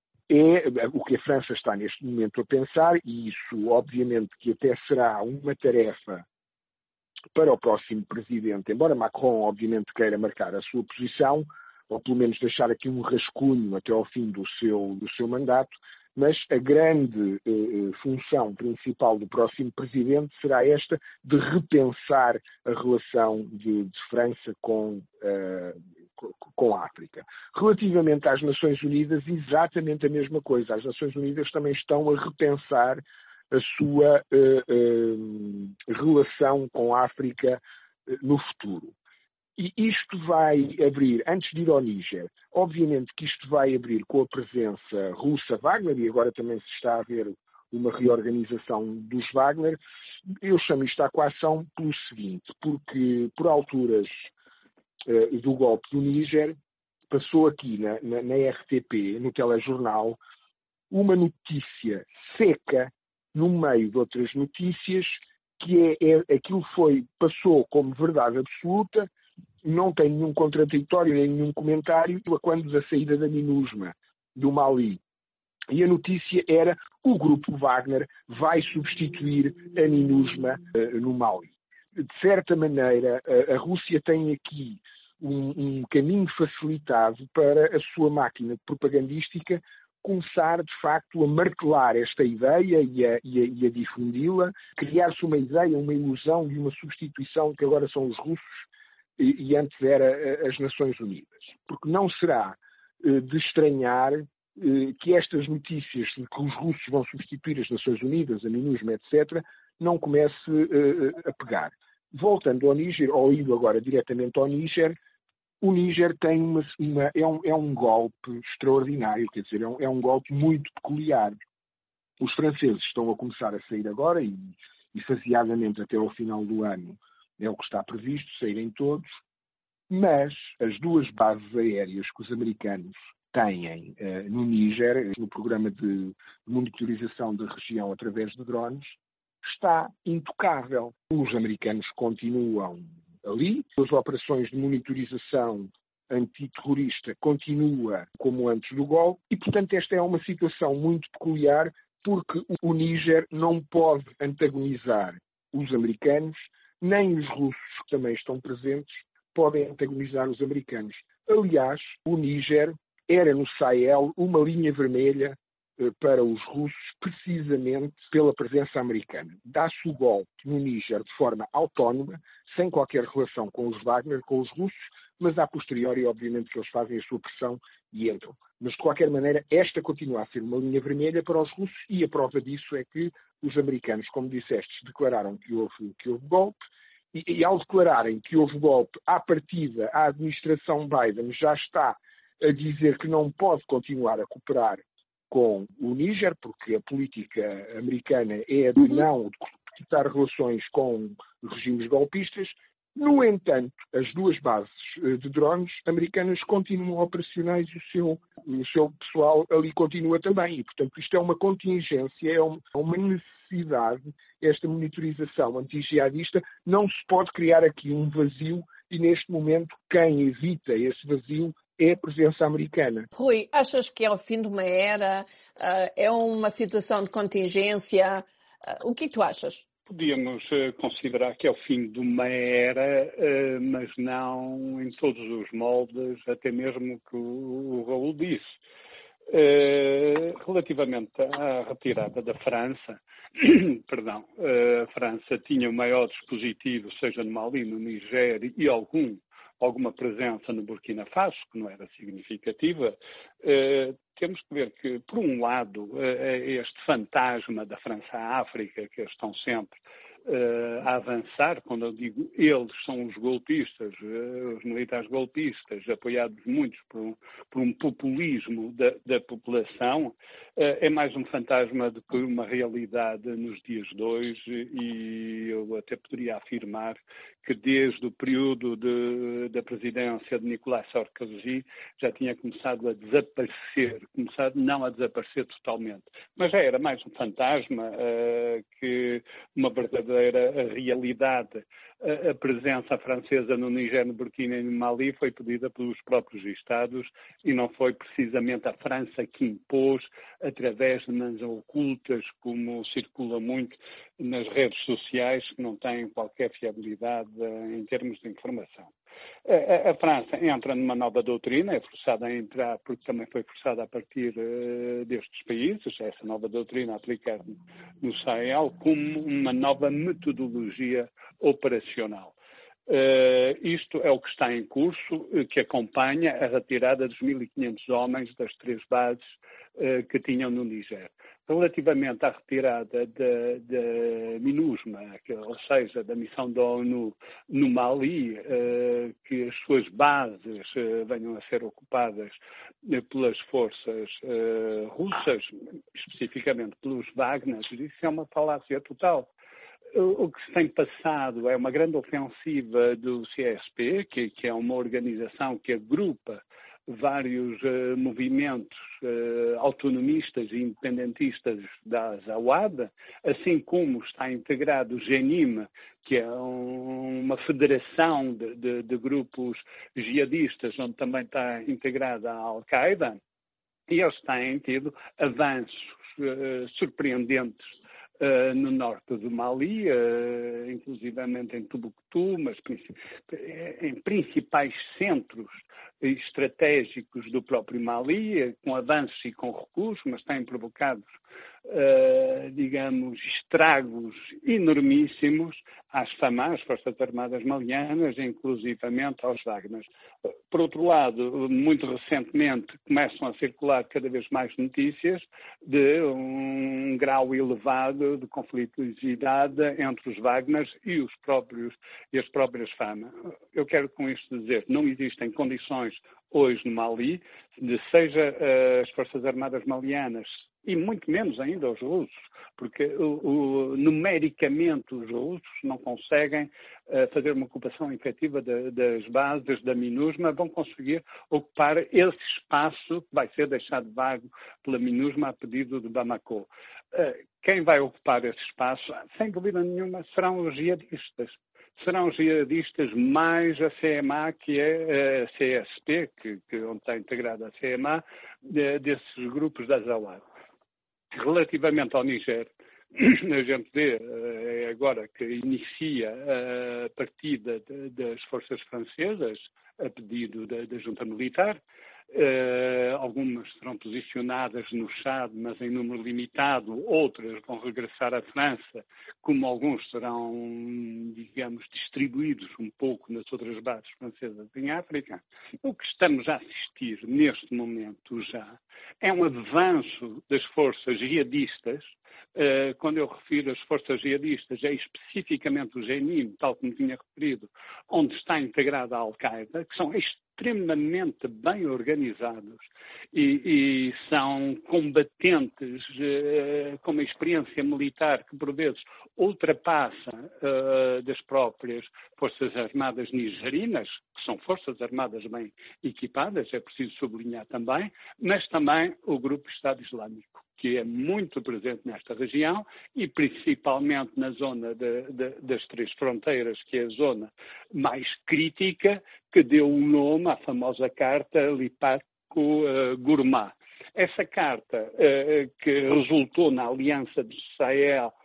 é o que a França está neste momento a pensar, e isso, obviamente, que até será uma tarefa para o próximo presidente, embora Macron, obviamente, queira marcar a sua posição, ou pelo menos deixar aqui um rascunho até ao fim do seu, do seu mandato, mas a grande eh, função principal do próximo presidente será esta de repensar a relação de, de França com, eh, com a África. Relativamente às Nações Unidas, exatamente a mesma coisa. As Nações Unidas também estão a repensar a sua eh, eh, relação com a África eh, no futuro. E isto vai abrir, antes de ir ao Níger, obviamente que isto vai abrir com a presença russa Wagner, e agora também se está a ver uma reorganização dos Wagner. Eu chamo isto à coação pelo seguinte, porque por alturas uh, do golpe do Níger, passou aqui na, na, na R T P, no telejornal, uma notícia seca no meio de outras notícias, que é, é aquilo foi, passou como verdade absoluta, não tem nenhum contraditório nem nenhum comentário, a quando da saída da MINUSMA do Mali. E a notícia era: o grupo Wagner vai substituir a MINUSMA uh, no Mali. De certa maneira, a, a Rússia tem aqui um, um caminho facilitado para a sua máquina propagandística começar, de facto, a martelar esta ideia e a, e a, e a difundi-la, criar-se uma ideia, uma ilusão de uma substituição que agora são os russos e, e antes era as Nações Unidas. Porque não será eh, de estranhar eh, que estas notícias de que os russos vão substituir as Nações Unidas, a MINUSMA, etcétera, não comece eh, a pegar. Voltando ao Níger, ou indo agora diretamente ao Níger, o Níger tem uma, uma, é, um, é um golpe extraordinário, quer dizer, é um, é um golpe muito peculiar. Os franceses estão a começar a sair agora e, e faseadamente até ao final do ano é o que está previsto, saírem todos, mas as duas bases aéreas que os americanos têm uh, no Níger, no programa de monitorização da região através de drones, está intocável. Os americanos continuam ali, as operações de monitorização antiterrorista continua como antes do golpe e, portanto, esta é uma situação muito peculiar porque o Níger não pode antagonizar os americanos, nem os russos, que também estão presentes, podem antagonizar os americanos. Aliás, o Níger era no Sahel uma linha vermelha eh, para os russos, precisamente pela presença americana. Dá-se o golpe no Níger de forma autónoma, sem qualquer relação com os Wagner, com os russos, mas a posteriori, obviamente, que eles fazem a sua pressão e entram. Mas, de qualquer maneira, esta continua a ser uma linha vermelha para os russos e a prova disso é que os americanos, como disseste, declararam que houve, que houve golpe e, e, ao declararem que houve golpe, à partida, a administração Biden já está a dizer que não pode continuar a cooperar com o Níger, porque a política americana é a de não cortar relações com regimes golpistas. No entanto, as duas bases de drones americanas continuam operacionais e o seu, o seu pessoal ali continua também. E, portanto, isto é uma contingência, é uma necessidade, esta monitorização anti-jihadista. Não se pode criar aqui um vazio e, neste momento, quem evita esse vazio é a presença americana. Rui, achas que é o fim de uma era? Uh, é uma situação de contingência? Uh, o que tu achas? Podíamos uh, considerar que é o fim de uma era, uh, mas não em todos os moldes, até mesmo que o, o Raul disse. Uh, relativamente à retirada da França, perdão, uh, a França tinha o maior dispositivo, seja no Mali, no Niger e algum alguma presença no Burkina Faso, que não era significativa, eh, temos que ver que, por um lado, eh, este fantasma da França-África, que eles estão sempre eh, a avançar, quando eu digo eles, são os golpistas, eh, os militares golpistas, apoiados muitos por um, por um populismo da, da população, eh, é mais um fantasma do que uma realidade nos dias de hoje, e eu até poderia afirmar que desde o período de, da presidência de Nicolas Sarkozy já tinha começado a desaparecer, começado não a desaparecer totalmente, mas já era mais um fantasma uh, que uma verdadeira realidade. A, a presença francesa no Níger, no Burkina e no Mali foi pedida pelos próprios Estados e não foi precisamente a França que impôs através de mãos ocultas, como circula muito nas redes sociais, que não têm qualquer fiabilidade em termos de informação. A, a França entra numa nova doutrina, é forçada a entrar porque também foi forçada a partir uh, destes países, essa nova doutrina aplicada no Sahel, como uma nova metodologia operacional. Uh, isto é o que está em curso, uh, que acompanha a retirada dos mil e quinhentos homens das três bases uh, que tinham no Níger. Relativamente à retirada da MINUSMA, que, ou seja, da missão da ONU no Mali, uh, que as suas bases uh, venham a ser ocupadas uh, pelas forças uh, russas, especificamente pelos Wagner, isso é uma falácia total. O que se tem passado é uma grande ofensiva do C S P, que, que é uma organização que agrupa vários uh, movimentos uh, autonomistas e independentistas da Azawad, assim como está integrado o GENIM, que é um, uma federação de, de, de grupos jihadistas, onde também está integrada a Al-Qaeda, e eles têm tido avanços uh, surpreendentes Uh, no norte do Mali, uh, inclusivamente em Tombouctou, mas em principais centros estratégicos do próprio Mali, uh, com avanços e com recuos, mas têm provocado, uh, digamos, estragos enormíssimos às FAMA, às Forças Armadas Malianas, inclusivamente aos Wagner. Por outro lado, muito recentemente começam a circular cada vez mais notícias de um grau elevado de conflituosidade entre os Wagner e os próprios e as próprias FAMA. Eu quero com isto dizer que não existem condições hoje no Mali, de seja uh, as Forças Armadas Malianas e muito menos ainda os russos, porque o, o, numericamente os russos não conseguem uh, fazer uma ocupação efetiva de, das bases da MINUSMA, vão conseguir ocupar esse espaço que vai ser deixado vago pela MINUSMA a pedido de Bamako. Uh, quem vai ocupar esse espaço, sem dúvida nenhuma, serão os jihadistas. Serão os jihadistas mais a C M A, que é a C S P, que, que onde está integrada a C M A, de, desses grupos da Zawad. Relativamente ao Níger, a gente vê é agora que inicia a partida de, das forças francesas a pedido da, da junta militar. Uh, algumas serão posicionadas no Chad, mas em número limitado, outras vão regressar à França, como alguns serão, digamos, distribuídos um pouco nas outras bases francesas em África. O que estamos a assistir neste momento já é um avanço das forças jihadistas. Uh, quando eu refiro às forças jihadistas, é especificamente o Jenin, tal como tinha referido, onde está integrada a Al-Qaeda, que são extremamente bem organizados e, e são combatentes uh, com uma experiência militar que, por vezes, ultrapassa uh, das próprias Forças Armadas nigerinas, que são Forças Armadas bem equipadas, é preciso sublinhar também, mas também o Grupo Estado Islâmico, que é muito presente nesta região e principalmente na zona de, de, das três fronteiras, que é a zona mais crítica, que deu o nome à famosa carta Lipatko-Gourma. Essa carta, uh, que resultou na aliança do Sahel,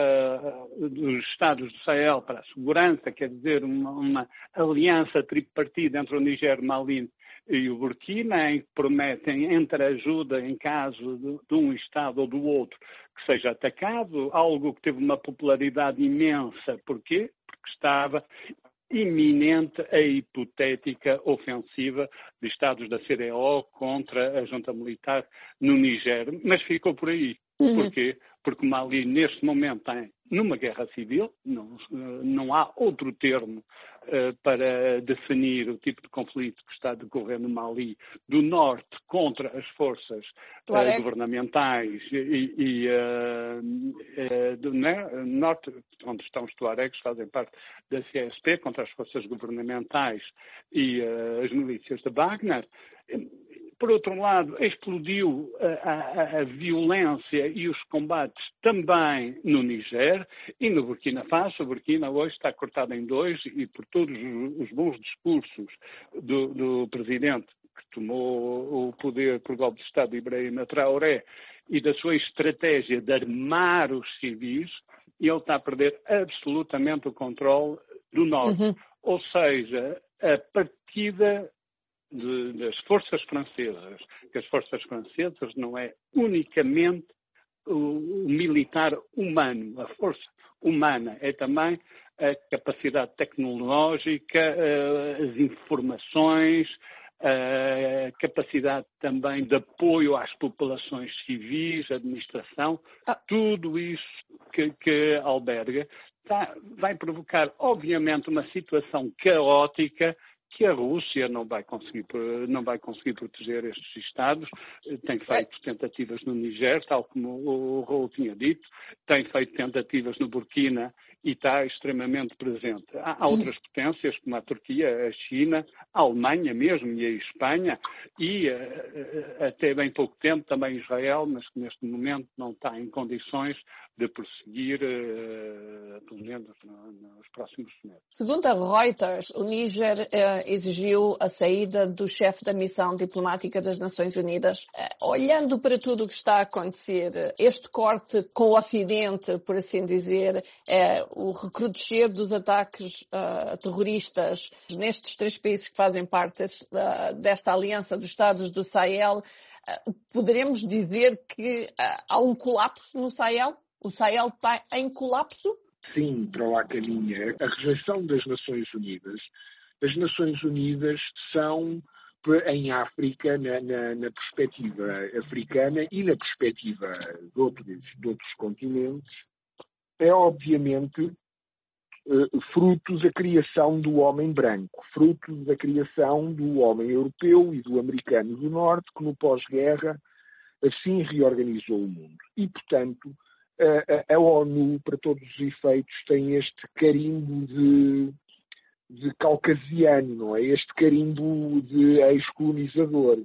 uh, dos Estados do Sahel para a segurança, quer dizer, uma, uma aliança tripartida entre o Níger, Mali e o Burkina, em que prometem entreajuda em caso de, de um Estado ou do outro que seja atacado, algo que teve uma popularidade imensa. Porquê? Porque estava iminente a hipotética ofensiva de Estados da C D O contra a junta militar no Níger. Mas ficou por aí. Uhum. Porquê? Porque Mali, neste momento, tem numa guerra civil, não, não há outro termo uh, para definir o tipo de conflito que está a decorrer no Mali, do norte contra as forças uh, governamentais e, e uh, uh, do né, norte, onde estão os tuaregs, fazem parte da C S P, contra as forças governamentais e uh, as milícias de Wagner. Por outro lado, explodiu a, a, a violência e os combates também no Níger e no Burkina Faso. O Burkina hoje está cortado em dois e por todos os bons discursos do, do presidente que tomou o poder por golpe de Estado, Ibrahim Traoré, e da sua estratégia de armar os civis, ele está a perder absolutamente o controle do norte. Uhum. Ou seja, a partida De, das forças francesas, que as forças francesas não é unicamente o, o militar humano, a força humana, é também a capacidade tecnológica, as informações, a capacidade também de apoio às populações civis, a administração, ah. tudo isso que, que alberga, tá, vai provocar, obviamente, uma situação caótica que a Rússia não vai conseguir, não vai conseguir proteger estes Estados. Tem feito tentativas no Níger, tal como o Raul tinha dito, tem feito tentativas no Burkina e está extremamente presente. Há, há outras potências, como a Turquia, a China, a Alemanha mesmo e a Espanha, e até bem pouco tempo também Israel, mas que neste momento não está em condições de prosseguir, pelo menos nos próximos meses. Segundo a Reuters, o Níger eh, exigiu a saída do chefe da missão diplomática das Nações Unidas. Eh, olhando para tudo o que está a acontecer, este corte com o Ocidente, por assim dizer, eh, o recrudescer dos ataques uh, terroristas nestes três países que fazem parte uh, desta aliança dos Estados do Sahel, uh, poderemos dizer que uh, há um colapso no Sahel? O Sahel está em colapso? Sim, para lá caminha. A rejeição das Nações Unidas. As Nações Unidas são, em África, na, na, na perspectiva africana e na perspectiva de outros, de outros continentes, é obviamente fruto da criação do homem branco, fruto da criação do homem europeu e do americano do Norte, que no pós-guerra assim reorganizou o mundo. E, portanto, a, a ONU, para todos os efeitos, tem este carimbo de, de caucasiano, não é? Este carimbo de ex-colonizador.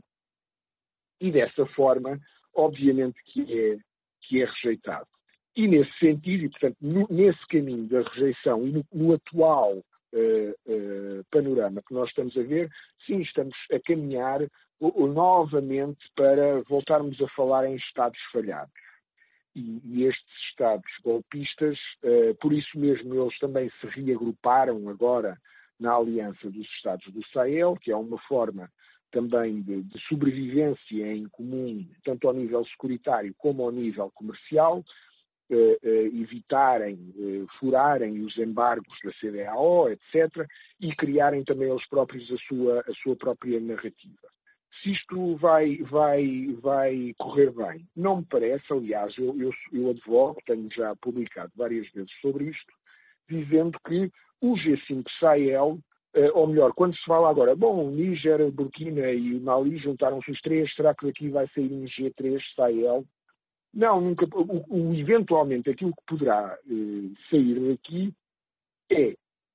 E, dessa forma, obviamente que é, que é rejeitado. E, nesse sentido, e, portanto, no, nesse caminho da rejeição e no, no atual uh, uh, panorama que nós estamos a ver, sim, estamos a caminhar uh, novamente para voltarmos a falar em Estados falhados. E, e estes Estados golpistas, uh, por isso mesmo, eles também se reagruparam agora na Aliança dos Estados do Sahel, que é uma forma também de, de sobrevivência em comum, tanto ao nível securitário como ao nível comercial, eh, eh, evitarem, eh, furarem os embargos da C D A O, etcétera, e criarem também eles próprios a sua, a sua própria narrativa. Se isto vai, vai, vai correr bem, não me parece, aliás, eu, eu, eu advogo, tenho já publicado várias vezes sobre isto, dizendo que o G cinco Sahel, ou melhor, quando se fala agora, bom, Níger, Burkina e Mali juntaram-se os três, será que daqui vai sair um G três Sahel? Não, nunca. O, o, eventualmente aquilo que poderá eh, sair daqui é,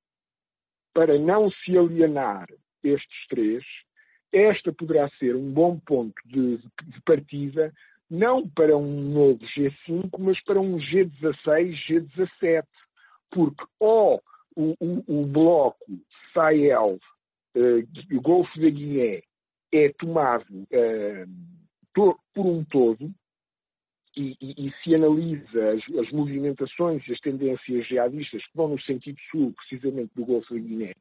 para não se alienar estes três, esta poderá ser um bom ponto de, de partida, não para um novo G cinco, mas para um G dezasseis, G dezassete, porque ou O, o, o bloco Sahel, uh, o Golfo da Guiné, é tomado uh, to, por um todo e, e, e se analisa as, as movimentações e as tendências jihadistas que vão no sentido sul, precisamente do Golfo da Guiné.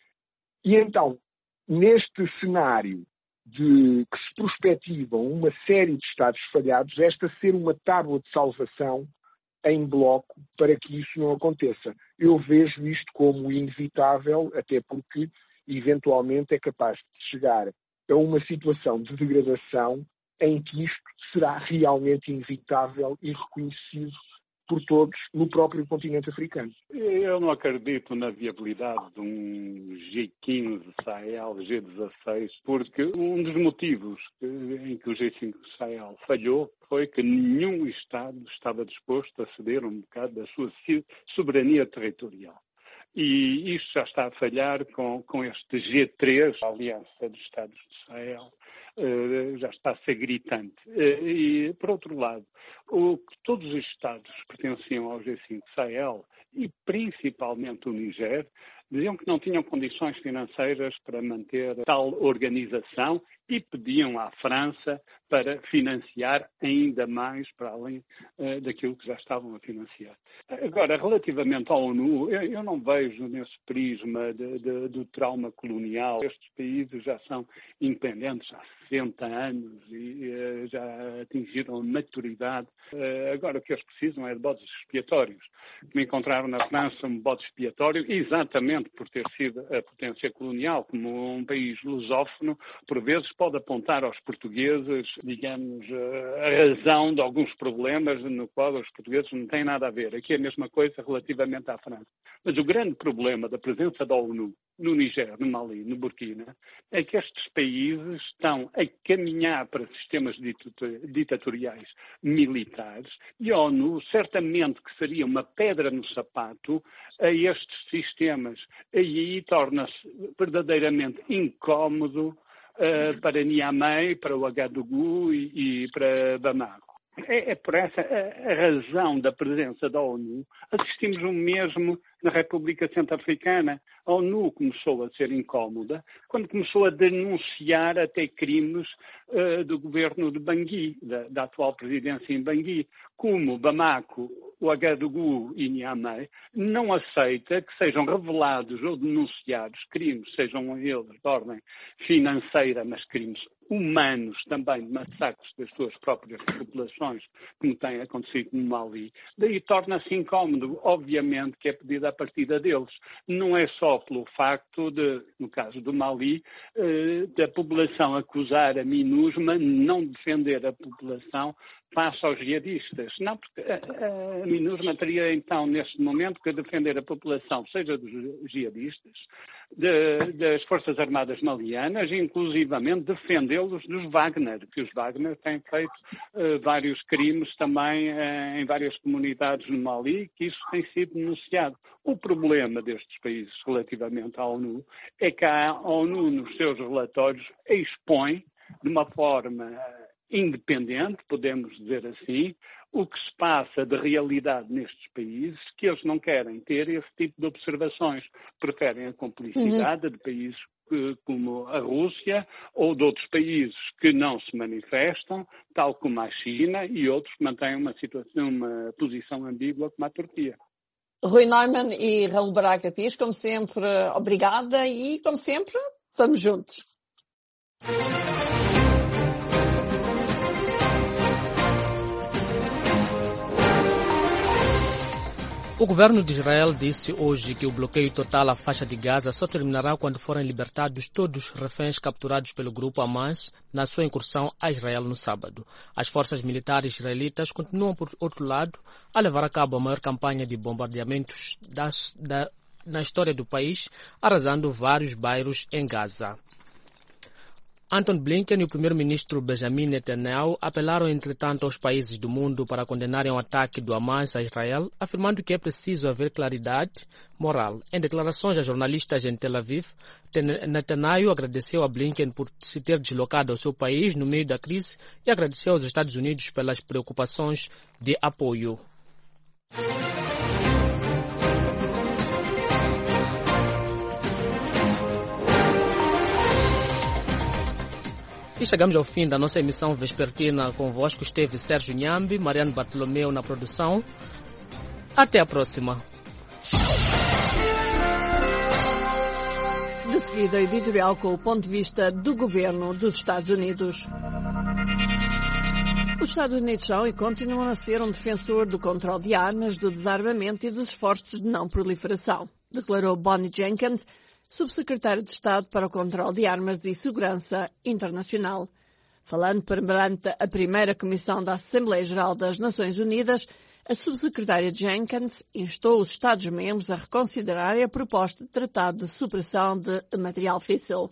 E então, neste cenário de que se prospectivam uma série de Estados falhados, esta ser uma tábua de salvação em bloco para que isso não aconteça. Eu vejo isto como inevitável, até porque, eventualmente, é capaz de chegar a uma situação de degradação em que isto será realmente inevitável e reconhecido por todos no próprio continente africano. Eu não acredito na viabilidade de um G quinze Sahel, G dezasseis, porque um dos motivos em que o G cinco Sahel falhou foi que nenhum Estado estava disposto a ceder um bocado da sua soberania territorial. E isto já está a falhar com, com este G três, a Aliança dos Estados do Sahel. Uh, já está a ser gritante. Uh, e, por outro lado, o, todos os Estados que pertenciam ao G cinco Sahel, e principalmente o Níger, diziam que não tinham condições financeiras para manter tal organização e pediam à França para financiar ainda mais para além uh, daquilo que já estavam a financiar. Agora, relativamente à ONU, eu, eu não vejo nesse prisma de, de, do trauma colonial. Estes países já são independentes há sessenta anos e uh, já atingiram a maturidade. Uh, agora, o que eles precisam é de bodes expiatórios. Me encontraram na França um bode expiatório exatamente por ter sido a potência colonial, como um país lusófono, por vezes pode apontar aos portugueses, digamos, a razão de alguns problemas no qual os portugueses não têm nada a ver. Aqui é a mesma coisa relativamente à França. Mas o grande problema da presença da ONU no Níger, no Mali, no Burkina, é que estes países estão a caminhar para sistemas ditatoriais militares e a ONU certamente que seria uma pedra no sapato a estes sistemas. E aí torna-se verdadeiramente incómodo Uh, para Niamey, para o Ouagadougou e, e para Bamako. É, é por essa a, a razão da presença da ONU. Assistimos o mesmo na República Centro-Africana. A ONU começou a ser incómoda quando começou a denunciar até crimes uh, do governo de Bangui, da, da atual presidência em Bangui, como Bamako, Ouagadougou e Niamey não aceita que sejam revelados ou denunciados crimes, sejam eles de ordem financeira, mas crimes humanos também, de massacres das suas próprias populações, como tem acontecido no Mali. Daí torna-se incómodo, obviamente, que é pedida a partida deles. Não é só pelo facto de, no caso do Mali, eh, da população acusar a MINUSMA não defender a população face aos jihadistas. Não, porque a, a MINUSMA teria então, neste momento, que defender a população, seja dos jihadistas, de, das Forças Armadas malianas, inclusivamente defendê-los dos Wagner, que os Wagner têm feito uh, vários crimes também uh, em várias comunidades no Mali, que isso tem sido denunciado. O problema destes países relativamente à ONU é que a ONU, nos seus relatórios, expõe de uma forma independente, podemos dizer assim, o que se passa de realidade nestes países, que eles não querem ter esse tipo de observações. Preferem a cumplicidade uhum. de países como a Rússia ou de outros países que não se manifestam, tal como a China, e outros que mantêm uma situação, uma posição ambígua como a Turquia. Rui Neumann e Raul Braga Pires, como sempre, obrigada e, como sempre, estamos juntos. O governo de Israel disse hoje que o bloqueio total à faixa de Gaza só terminará quando forem libertados todos os reféns capturados pelo grupo Hamas na sua incursão a Israel no sábado. As forças militares israelitas continuam, por outro lado, a levar a cabo a maior campanha de bombardeamentos das, da, na história do país, arrasando vários bairros em Gaza. Anton Blinken e o primeiro-ministro Benjamin Netanyahu apelaram, entretanto, aos países do mundo para condenarem o ataque do Hamas a Israel, afirmando que é preciso haver claridade moral. Em declarações a jornalistas em Tel Aviv, Netanyahu agradeceu a Blinken por se ter deslocado ao seu país no meio da crise e agradeceu aos Estados Unidos pelas preocupações de apoio. E chegamos ao fim da nossa emissão vespertina. Convosco esteve Sérgio Nhambi, Mariano Bartolomeu na produção. Até a próxima. De seguida, editorial com o ponto de vista do governo dos Estados Unidos. Os Estados Unidos são e continuam a ser um defensor do controle de armas, do desarmamento e dos esforços de não proliferação, declarou Bonnie Jenkins, subsecretário de Estado para o Controle de Armas e Segurança Internacional. Falando perante a primeira Comissão da Assembleia Geral das Nações Unidas, a subsecretária Jenkins instou os Estados-membros a reconsiderarem a proposta de tratado de supressão de material físsil.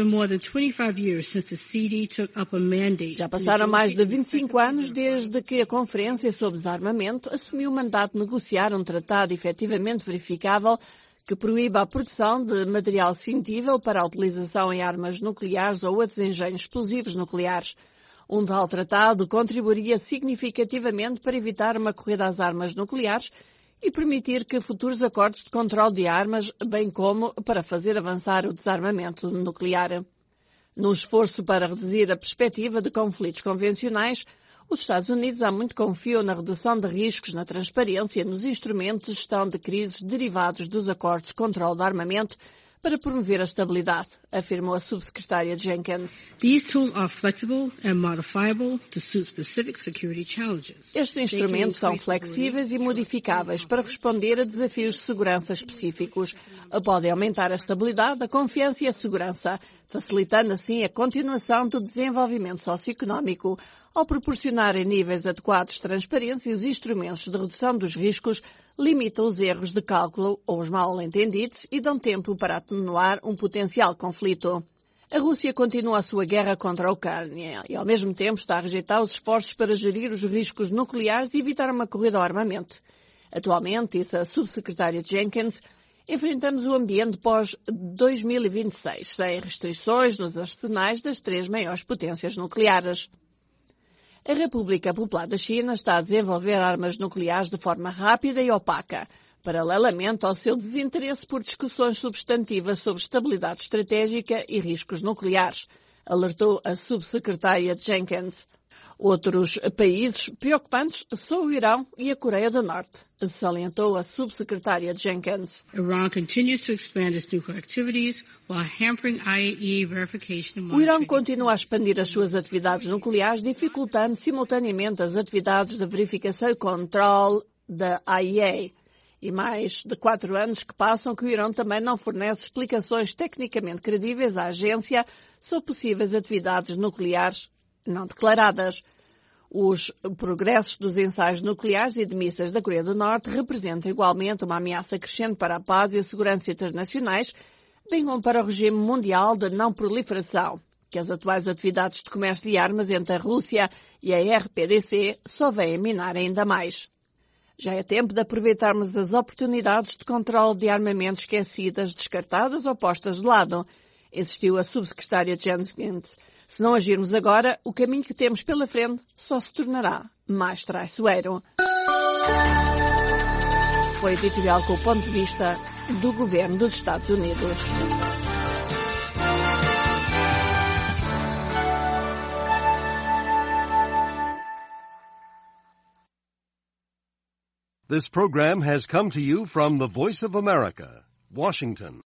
Já passaram mais de vinte e cinco anos desde que a Conferência sobre Desarmamento assumiu o mandato de negociar um tratado efetivamente verificável que proíba a produção de material cintível para a utilização em armas nucleares ou outros engenhos explosivos nucleares. Um tal tratado contribuiria significativamente para evitar uma corrida às armas nucleares e permitir que futuros acordos de controle de armas, bem como para fazer avançar o desarmamento nuclear. Num esforço para reduzir a perspectiva de conflitos convencionais, os Estados Unidos há muito confiam na redução de riscos, na transparência e nos instrumentos de gestão de crises derivados dos acordos de controle de armamento para promover a estabilidade, afirmou a subsecretária Jenkins. These tools are flexible and modifiable to suit specific security challenges. Estes instrumentos são flexíveis e modificáveis para responder a desafios de segurança específicos. Podem aumentar a estabilidade, a confiança e a segurança, facilitando assim a continuação do desenvolvimento socioeconómico, ao proporcionarem níveis adequados de transparência e os instrumentos de redução dos riscos limitam os erros de cálculo ou os mal-entendidos e dão tempo para atenuar um potencial conflito. A Rússia continua a sua guerra contra a Ucrânia e, ao mesmo tempo, está a rejeitar os esforços para gerir os riscos nucleares e evitar uma corrida ao armamento. Atualmente, disse a subsecretária Jenkins, enfrentamos o ambiente pós dois mil e vinte e seis, sem restrições nos arsenais das três maiores potências nucleares. A República Popular da China está a desenvolver armas nucleares de forma rápida e opaca, paralelamente ao seu desinteresse por discussões substantivas sobre estabilidade estratégica e riscos nucleares, alertou a subsecretária Jenkins. Outros países preocupantes são o Irão e a Coreia do Norte, salientou a subsecretária Jenkins. Iran continues to expand its nuclear activities while hampering I A E A verification and monitoring. O Irão continua a expandir as suas atividades nucleares, dificultando simultaneamente as atividades de verificação e controle da I A E A. E mais de quatro anos que passam que o Irão também não fornece explicações tecnicamente credíveis à agência sobre possíveis atividades nucleares não declaradas. Os progressos dos ensaios nucleares e de mísseis da Coreia do Norte representam igualmente uma ameaça crescente para a paz e a segurança internacionais, bem como para o regime mundial de não proliferação, que as atuais atividades de comércio de armas entre a Rússia e a R P D C só vêm minar ainda mais. Já é tempo de aproveitarmos as oportunidades de controle de armamentos esquecidas, descartadas ou postas de lado, insistiu a subsecretária Jenkins. Se não agirmos agora, o caminho que temos pela frente só se tornará mais traiçoeiro. Foi editorial com o ponto de vista do governo dos Estados Unidos. This program has come to you from the Voice of America, Washington.